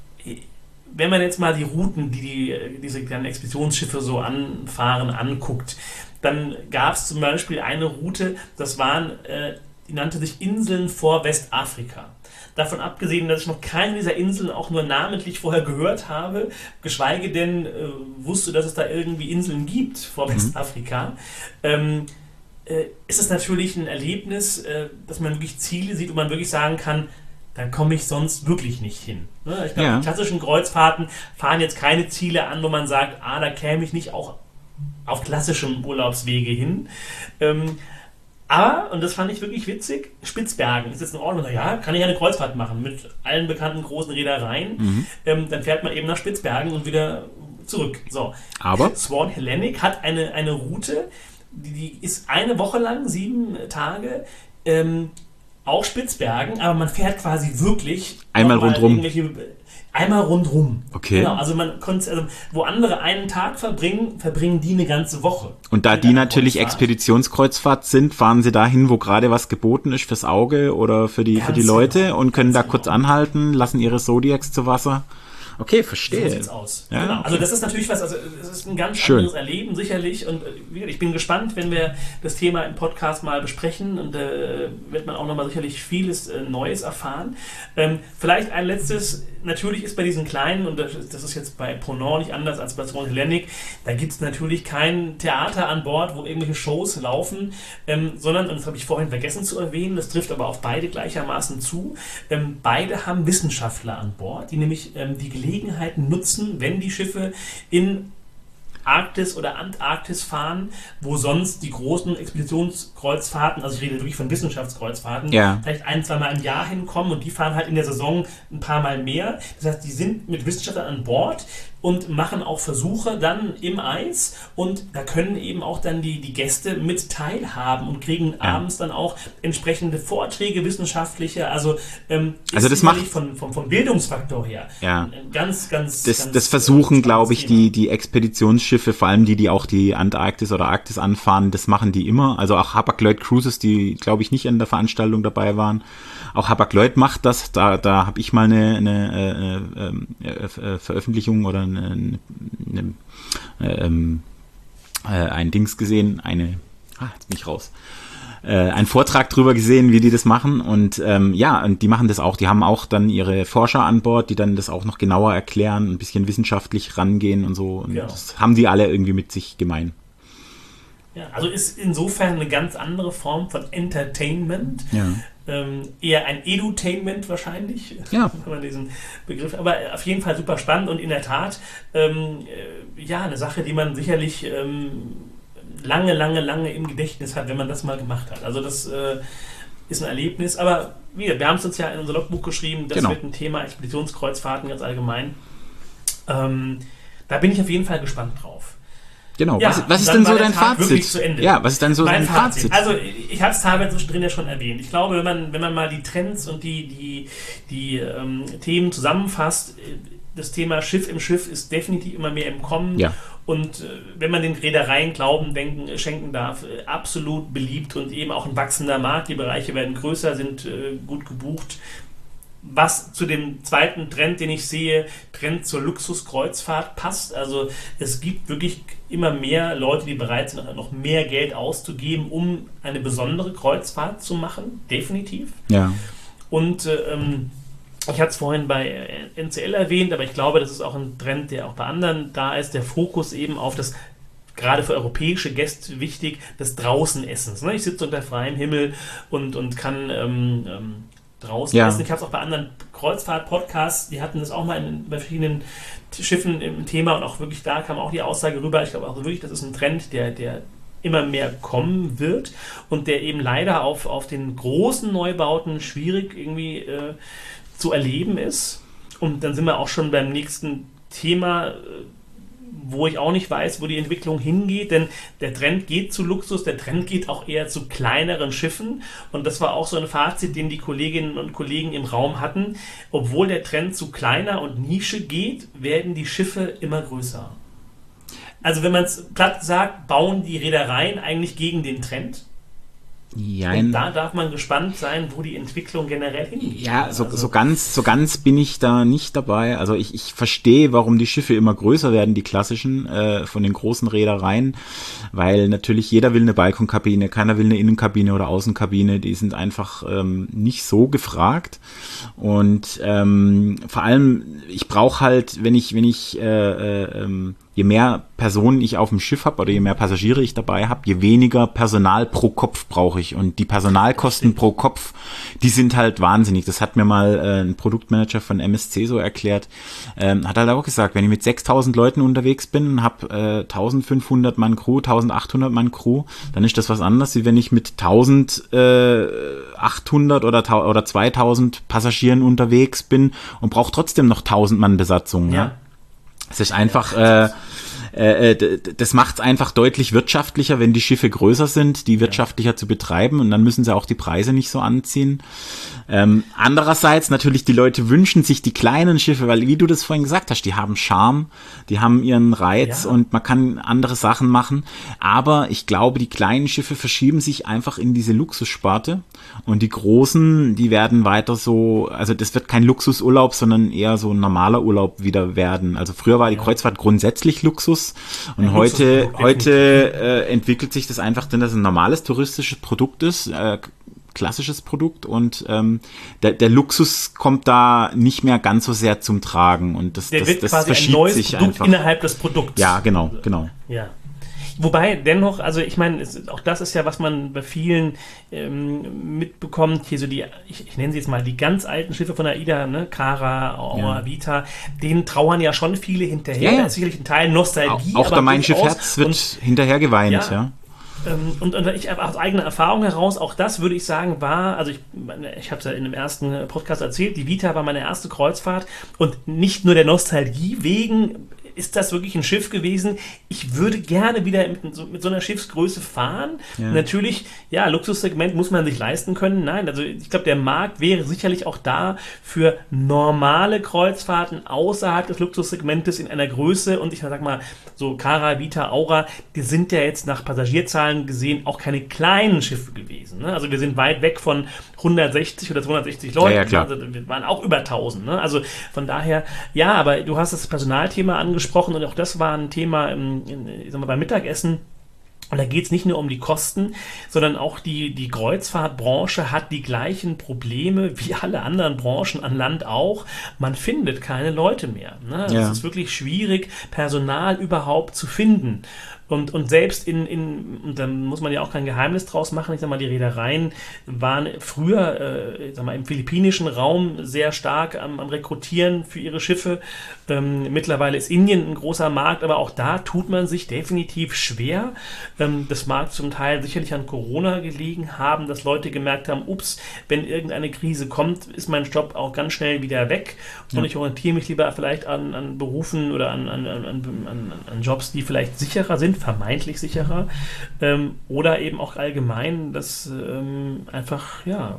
wenn man jetzt mal die Routen, die, die diese kleinen Expeditionsschiffe so anfahren, anguckt, dann gab es zum Beispiel eine Route, das waren, äh, die nannte sich Inseln vor Westafrika. Davon abgesehen, dass ich noch keine dieser Inseln auch nur namentlich vorher gehört habe, geschweige denn äh, wusste, dass es da irgendwie Inseln gibt vor Mhm. Westafrika, ähm, äh, ist es natürlich ein Erlebnis, äh, dass man wirklich Ziele sieht und man wirklich sagen kann, da komme ich sonst wirklich nicht hin. Ne? Ich glaube, Ja. die klassischen Kreuzfahrten fahren jetzt keine Ziele an, wo man sagt, ah, da käme ich nicht auch auf klassischem Urlaubswege hin. Ähm, Aber, und das fand ich wirklich witzig, Spitzbergen ist jetzt in Ordnung. Ja, kann ich eine Kreuzfahrt machen mit allen bekannten großen Reedereien. Mhm. Ähm, dann fährt man eben nach Spitzbergen und wieder zurück. So. Aber? Swan Hellenic hat eine, eine Route, die, die ist eine Woche lang, sieben Tage, ähm, auch Spitzbergen, aber man fährt quasi wirklich Einmal nochmal rundrum. irgendwelche- Einmal rundrum. Okay. Genau, also man konnte, also wo andere einen Tag verbringen, verbringen die eine ganze Woche. Und da Mit die einer natürlich Kreuzfahrt. Expeditionskreuzfahrt sind, fahren sie dahin, wo gerade was geboten ist fürs Auge oder für die, Ganz für die Leute genau, und können ganz da kurz genau. anhalten, lassen ihre Zodiacs zu Wasser. Okay, So verstehe. sieht's aus. Ja, genau. okay. Also das ist natürlich was, also es ist ein ganz Schön. anderes Erleben sicherlich und äh, wie gesagt, ich bin gespannt, wenn wir das Thema im Podcast mal besprechen und äh, wird man auch nochmal sicherlich vieles äh, Neues erfahren. Ähm, vielleicht ein letztes, natürlich ist bei diesen kleinen, und das, das ist jetzt bei Ponant nicht anders als bei Swan Hellenic, da gibt es natürlich kein Theater an Bord, wo irgendwelche Shows laufen, ähm, sondern, und das habe ich vorhin vergessen zu erwähnen, das trifft aber auf beide gleichermaßen zu, ähm, beide haben Wissenschaftler an Bord, die nämlich ähm, die Gelegenheiten nutzen, wenn die Schiffe in Arktis oder Antarktis fahren, wo sonst die großen Expeditionskreuzfahrten, also ich rede wirklich von Wissenschaftskreuzfahrten, Ja. vielleicht ein, zwei Mal im Jahr hinkommen und die fahren halt in der Saison ein paar Mal mehr. Das heißt, die sind mit Wissenschaftlern an Bord und machen auch Versuche dann im Eis und da können eben auch dann die, die Gäste mit teilhaben und kriegen Ja. abends dann auch entsprechende Vorträge wissenschaftliche, also ähm, Also ist das sicherlich macht- von, vom, vom Bildungsfaktor her Ja. ein ganz, ganz, Das, ganz das versuchen, äh, glaube ich, spannendes die, die Expeditionsschiffe, vor allem die, die auch die Antarktis oder Arktis anfahren, das machen die immer. Also auch Hapag-Lloyd Cruises, die, glaube ich, nicht an der Veranstaltung dabei waren. Auch Hapag-Lloyd macht das. Da, da habe ich mal eine, eine äh, äh, äh, Veröffentlichung oder eine, eine, äh, äh, ein Dings gesehen. Eine, ah, jetzt bin ich raus. äh, einen Vortrag drüber gesehen, wie die das machen. Und ähm, ja, und die machen das auch. Die haben auch dann ihre Forscher an Bord, die dann das auch noch genauer erklären, ein bisschen wissenschaftlich rangehen und so. Und ja. Das haben die alle irgendwie mit sich gemein. Ja, also ist insofern eine ganz andere Form von Entertainment. Ja. Ähm, eher ein Edutainment wahrscheinlich, ja. wenn man diesen Begriff, aber auf jeden Fall super spannend und in der Tat ähm, äh, ja, eine Sache, die man sicherlich ähm, lange, lange, lange im Gedächtnis hat, wenn man das mal gemacht hat. Also das äh, ist ein Erlebnis, aber wir, wir haben es uns ja in unser Logbuch geschrieben, das genau. wird ein Thema Expeditionskreuzfahrten ganz allgemein. Ähm, da bin ich auf jeden Fall gespannt drauf. Genau, ja, was, was ist denn so dein Fazit? Zu Ende. Ja, was ist denn so mein dein Fazit? Fazit? Also ich habe es teilweise zwischendrin ja schon erwähnt. Ich glaube, wenn man, wenn man mal die Trends und die, die, die ähm, Themen zusammenfasst, das Thema Schiff im Schiff ist definitiv immer mehr im Kommen. Ja. Und äh, wenn man den Reedereien Glauben denken, schenken darf, äh, absolut beliebt und eben auch ein wachsender Markt. Die Bereiche werden größer, sind äh, gut gebucht. Was zu dem zweiten Trend, den ich sehe, Trend zur Luxuskreuzfahrt passt. Also es gibt wirklich immer mehr Leute, die bereit sind, noch mehr Geld auszugeben, um eine besondere Kreuzfahrt zu machen. Definitiv. Ja. Und ähm, ich hatte es vorhin bei N C L erwähnt, aber ich glaube, das ist auch ein Trend, der auch bei anderen da ist. Der Fokus eben auf das, gerade für europäische Gäste wichtig, des Draußenessens. Ne? Ich sitze unter freiem Himmel und, und kann ähm, ähm, draußen ja. essen. Ich habe es auch bei anderen Kreuzfahrt-Podcasts, die hatten das auch mal in, bei verschiedenen Schiffen im Thema und auch wirklich da kam auch die Aussage rüber. Ich glaube auch wirklich, das ist ein Trend, der, der immer mehr kommen wird und der eben leider auf, auf den großen Neubauten schwierig irgendwie äh, zu erleben ist. Und dann sind wir auch schon beim nächsten Thema, äh, wo ich auch nicht weiß, wo die Entwicklung hingeht, denn der Trend geht zu Luxus, der Trend geht auch eher zu kleineren Schiffen und das war auch so ein Fazit, den die Kolleginnen und Kollegen im Raum hatten. Obwohl der Trend zu kleiner und Nische geht, werden die Schiffe immer größer. Also wenn man es platt sagt, bauen die Reedereien eigentlich gegen den Trend. Jein. Und da darf man gespannt sein, wo die Entwicklung generell hingeht. Ja, so, also, so ganz, so ganz bin ich da nicht dabei. Also ich, ich verstehe, warum die Schiffe immer größer werden, die klassischen, äh, von den großen Reedereien, weil natürlich jeder will eine Balkonkabine, keiner will eine Innenkabine oder Außenkabine, die sind einfach ähm, nicht so gefragt. Und ähm, vor allem, ich brauche halt, wenn ich, wenn ich äh, äh, ähm, je mehr Personen ich auf dem Schiff habe oder je mehr Passagiere ich dabei habe, je weniger Personal pro Kopf brauche ich. Und die Personalkosten pro Kopf, die sind halt wahnsinnig. Das hat mir mal äh, ein Produktmanager von M S C so erklärt. Ähm, hat halt auch gesagt, wenn ich mit sechstausend Leuten unterwegs bin, habe äh, eintausendfünfhundert Mann Crew, eintausendachthundert Mann Crew, dann ist das was anderes, wie wenn ich mit eintausendachthundert oder, oder zweitausend Passagieren unterwegs bin und brauche trotzdem noch tausend Mann Besatzung. Ja. Ja? Es ist einfach, äh, äh, das macht es einfach deutlich wirtschaftlicher, wenn die Schiffe größer sind, die wirtschaftlicher zu betreiben und dann müssen sie auch die Preise nicht so anziehen. Ähm, andererseits natürlich, die Leute wünschen sich die kleinen Schiffe, weil wie du das vorhin gesagt hast, die haben Charme, die haben ihren Reiz ja. und man kann andere Sachen machen, aber ich glaube, die kleinen Schiffe verschieben sich einfach in diese Luxussparte und die großen, die werden weiter so, also das wird kein Luxusurlaub, sondern eher so ein normaler Urlaub wieder werden. Also früher war die Kreuzfahrt grundsätzlich Luxus und ein heute heute äh, entwickelt sich das einfach, denn das ein normales touristisches Produkt ist, äh, klassisches Produkt und ähm, der, der Luxus kommt da nicht mehr ganz so sehr zum Tragen und das, der das, wird das quasi verschiebt ein neues sich Produkt einfach. Innerhalb des Produkts. Ja, genau, genau. Ja. Wobei dennoch, also ich meine, auch das ist ja, was man bei vielen ähm, mitbekommt, hier so die, ich, ich nenne sie jetzt mal die ganz alten Schiffe von AIDA, ne, Cara, Aura, ja. Vita, denen trauern ja schon viele hinterher. Ja, ja. Da ist sicherlich ein Teil Nostalgie. Auch, auch aber der Mein Schiff Herz wird und, hinterher geweint, ja. ja. Und, und ich aus eigener Erfahrung heraus, auch das würde ich sagen, war, also ich, ich habe es ja in dem ersten Podcast erzählt, die Vita war meine erste Kreuzfahrt und nicht nur der Nostalgie wegen ist das wirklich ein Schiff gewesen. Ich würde gerne wieder mit so, mit so einer Schiffsgröße fahren. Ja. Natürlich, ja, Luxussegment muss man sich leisten können. Nein, also ich glaube, der Markt wäre sicherlich auch da für normale Kreuzfahrten außerhalb des Luxussegmentes in einer Größe und ich sag mal, so Cara, Vita, Aura, die sind ja jetzt nach Passagierzahlen gesehen auch keine kleinen Schiffe gewesen. Ne? Also wir sind weit weg von hundertsechzig oder zweihundertsechzig Leuten. Ja, ja, klar. Also wir waren auch über tausend. Ne? Also von daher, ja, aber du hast das Personalthema angesprochen und auch das war ein Thema im, in, ich sag mal, beim Mittagessen. Und da geht es nicht nur um die Kosten, sondern auch die, die Kreuzfahrtbranche hat die gleichen Probleme wie alle anderen Branchen an Land auch. Man findet keine Leute mehr. Ne? Ja. Es ist wirklich schwierig, Personal überhaupt zu finden. Und, und selbst in, in, und da muss man ja auch kein Geheimnis draus machen, ich sag mal, die Reedereien waren früher, äh, ich sag mal, im philippinischen Raum sehr stark am, am Rekrutieren für ihre Schiffe. Ähm, mittlerweile ist Indien ein großer Markt, aber auch da tut man sich definitiv schwer. Ähm, das mag zum Teil sicherlich an Corona gelegen haben, dass Leute gemerkt haben, ups, wenn irgendeine Krise kommt, ist mein Job auch ganz schnell wieder weg. Und ja. ich orientiere mich lieber vielleicht an, an Berufen oder an, an, an, an, an Jobs, die vielleicht sicherer sind, vermeintlich sicherer, ähm, oder eben auch allgemein, dass ähm, einfach, ja,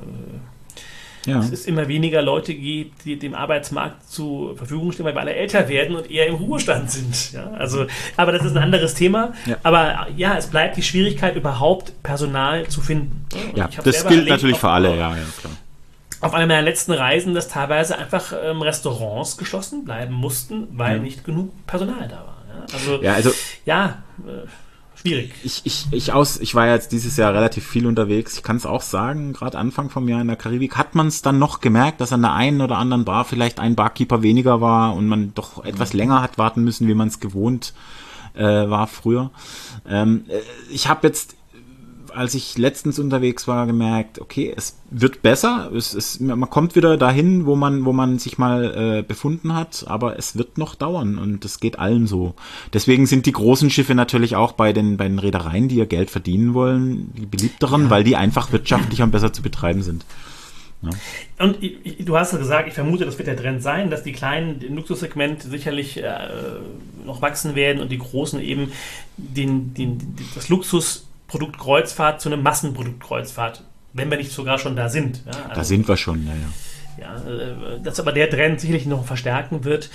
äh, ja, es ist immer weniger Leute gibt, die dem Arbeitsmarkt zur Verfügung stehen, weil wir alle älter werden und eher im Ruhestand sind. Ja? Also, aber das ist ein anderes Thema. Ja. Aber ja, es bleibt die Schwierigkeit, überhaupt Personal zu finden. Und ja, das gilt natürlich für alle, ja, ja, klar. Auf einer meiner letzten Reisen, dass teilweise einfach ähm, Restaurants geschlossen bleiben mussten, weil ja. nicht genug Personal da war. Also, ja, also, ja äh, schwierig. Ich, ich, ich, aus, ich war ja jetzt dieses Jahr relativ viel unterwegs. Ich kann es auch sagen, gerade Anfang vom Jahr in der Karibik hat man es dann noch gemerkt, dass an der einen oder anderen Bar vielleicht ein Barkeeper weniger war und man doch etwas länger hat warten müssen, wie man es gewohnt äh, war früher. Ähm, ich habe jetzt, als ich letztens unterwegs war, gemerkt, okay, es wird besser, es, es, man kommt wieder dahin, wo man, wo man sich mal äh, befunden hat, aber es wird noch dauern und es geht allen so. Deswegen sind die großen Schiffe natürlich auch bei den, bei den Reedereien, die ihr Geld verdienen wollen, die beliebteren, ja. weil die einfach wirtschaftlicher und besser zu betreiben sind. Ja. Und ich, du hast ja gesagt, ich vermute, das wird der Trend sein, dass die kleinen im Luxussegment sicherlich äh, noch wachsen werden und die großen eben den, den, das Luxus Produkt Kreuzfahrt zu einem Massenprodukt Kreuzfahrt, wenn wir nicht sogar schon da sind. Ja, also, da sind wir schon, ja, ja. ja. Dass aber der Trend sicherlich noch verstärken wird.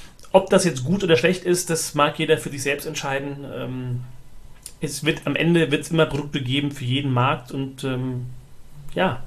Ob das jetzt gut oder schlecht ist, das mag jeder für sich selbst entscheiden. Ähm, es wird am Ende wird es immer Produkte geben für jeden Markt und ähm, ja,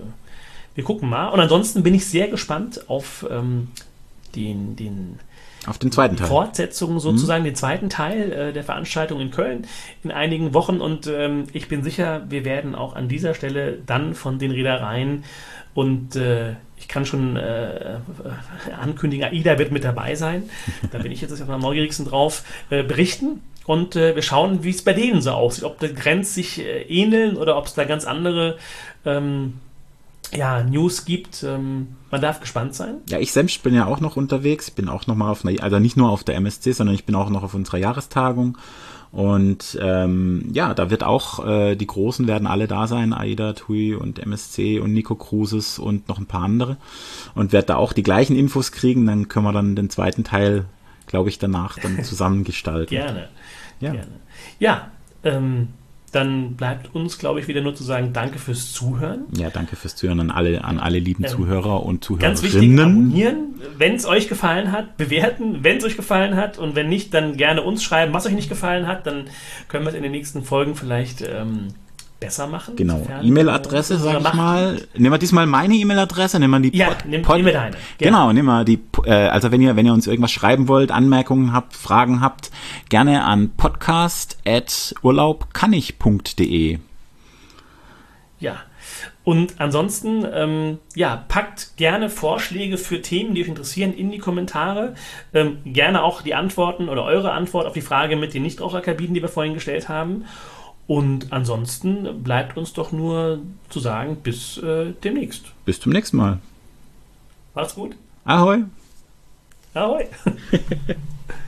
wir gucken mal. Und ansonsten bin ich sehr gespannt auf ähm, den, den Auf den zweiten Teil. Fortsetzung sozusagen, mhm. den zweiten Teil äh, der Veranstaltung in Köln in einigen Wochen. Und ähm, ich bin sicher, wir werden auch an dieser Stelle dann von den Reedereien und äh, ich kann schon äh, ankündigen, AIDA wird mit dabei sein. Da bin ich jetzt am neugierigsten drauf, äh, berichten. Und äh, wir schauen, wie es bei denen so aussieht. Ob die Trends sich äh, ähneln oder ob es da ganz andere ähm, ja, News gibt. Ähm, man darf gespannt sein. Ja, ich selbst bin ja auch noch unterwegs. Ich bin auch noch mal auf einer, also nicht nur auf der M S C, sondern ich bin auch noch auf unserer Jahrestagung. Und ähm, ja, da wird auch, äh, die Großen werden alle da sein, AIDA, T U I und M S C und Nico Cruises und noch ein paar andere. Und werde da auch die gleichen Infos kriegen. Dann können wir dann den zweiten Teil, glaube ich, danach dann zusammengestalten. Gerne. Ja, Gerne. Ja, ähm, dann bleibt uns, glaube ich, wieder nur zu sagen, danke fürs Zuhören. Ja, danke fürs Zuhören an alle, an alle lieben ähm, Zuhörer und Zuhörerinnen. Ganz wichtig, abonnieren, wenn es euch gefallen hat, bewerten, wenn es euch gefallen hat und wenn nicht, dann gerne uns schreiben, was euch nicht gefallen hat, dann können wir es in den nächsten Folgen vielleicht ähm, besser machen. Genau, E-Mail-Adresse, sag ich mal. Nehmen wir diesmal meine E-Mail-Adresse, nehmen wir die Ja, Pod- nimm, Pod- nehmen wir deine. Genau, nehmen wir die, äh, also wenn ihr, wenn ihr uns irgendwas schreiben wollt, Anmerkungen habt, Fragen habt, gerne an podcast at urlaubkannig punkt de. Ja, und ansonsten, ähm, ja, packt gerne Vorschläge für Themen, die euch interessieren, in die Kommentare. Ähm, gerne auch die Antworten oder eure Antwort auf die Frage mit den Nichtraucherkabinen, die wir vorhin gestellt haben. Und ansonsten bleibt uns doch nur zu sagen, bis äh, demnächst. Bis zum nächsten Mal. Macht's gut. Ahoi. Ahoi.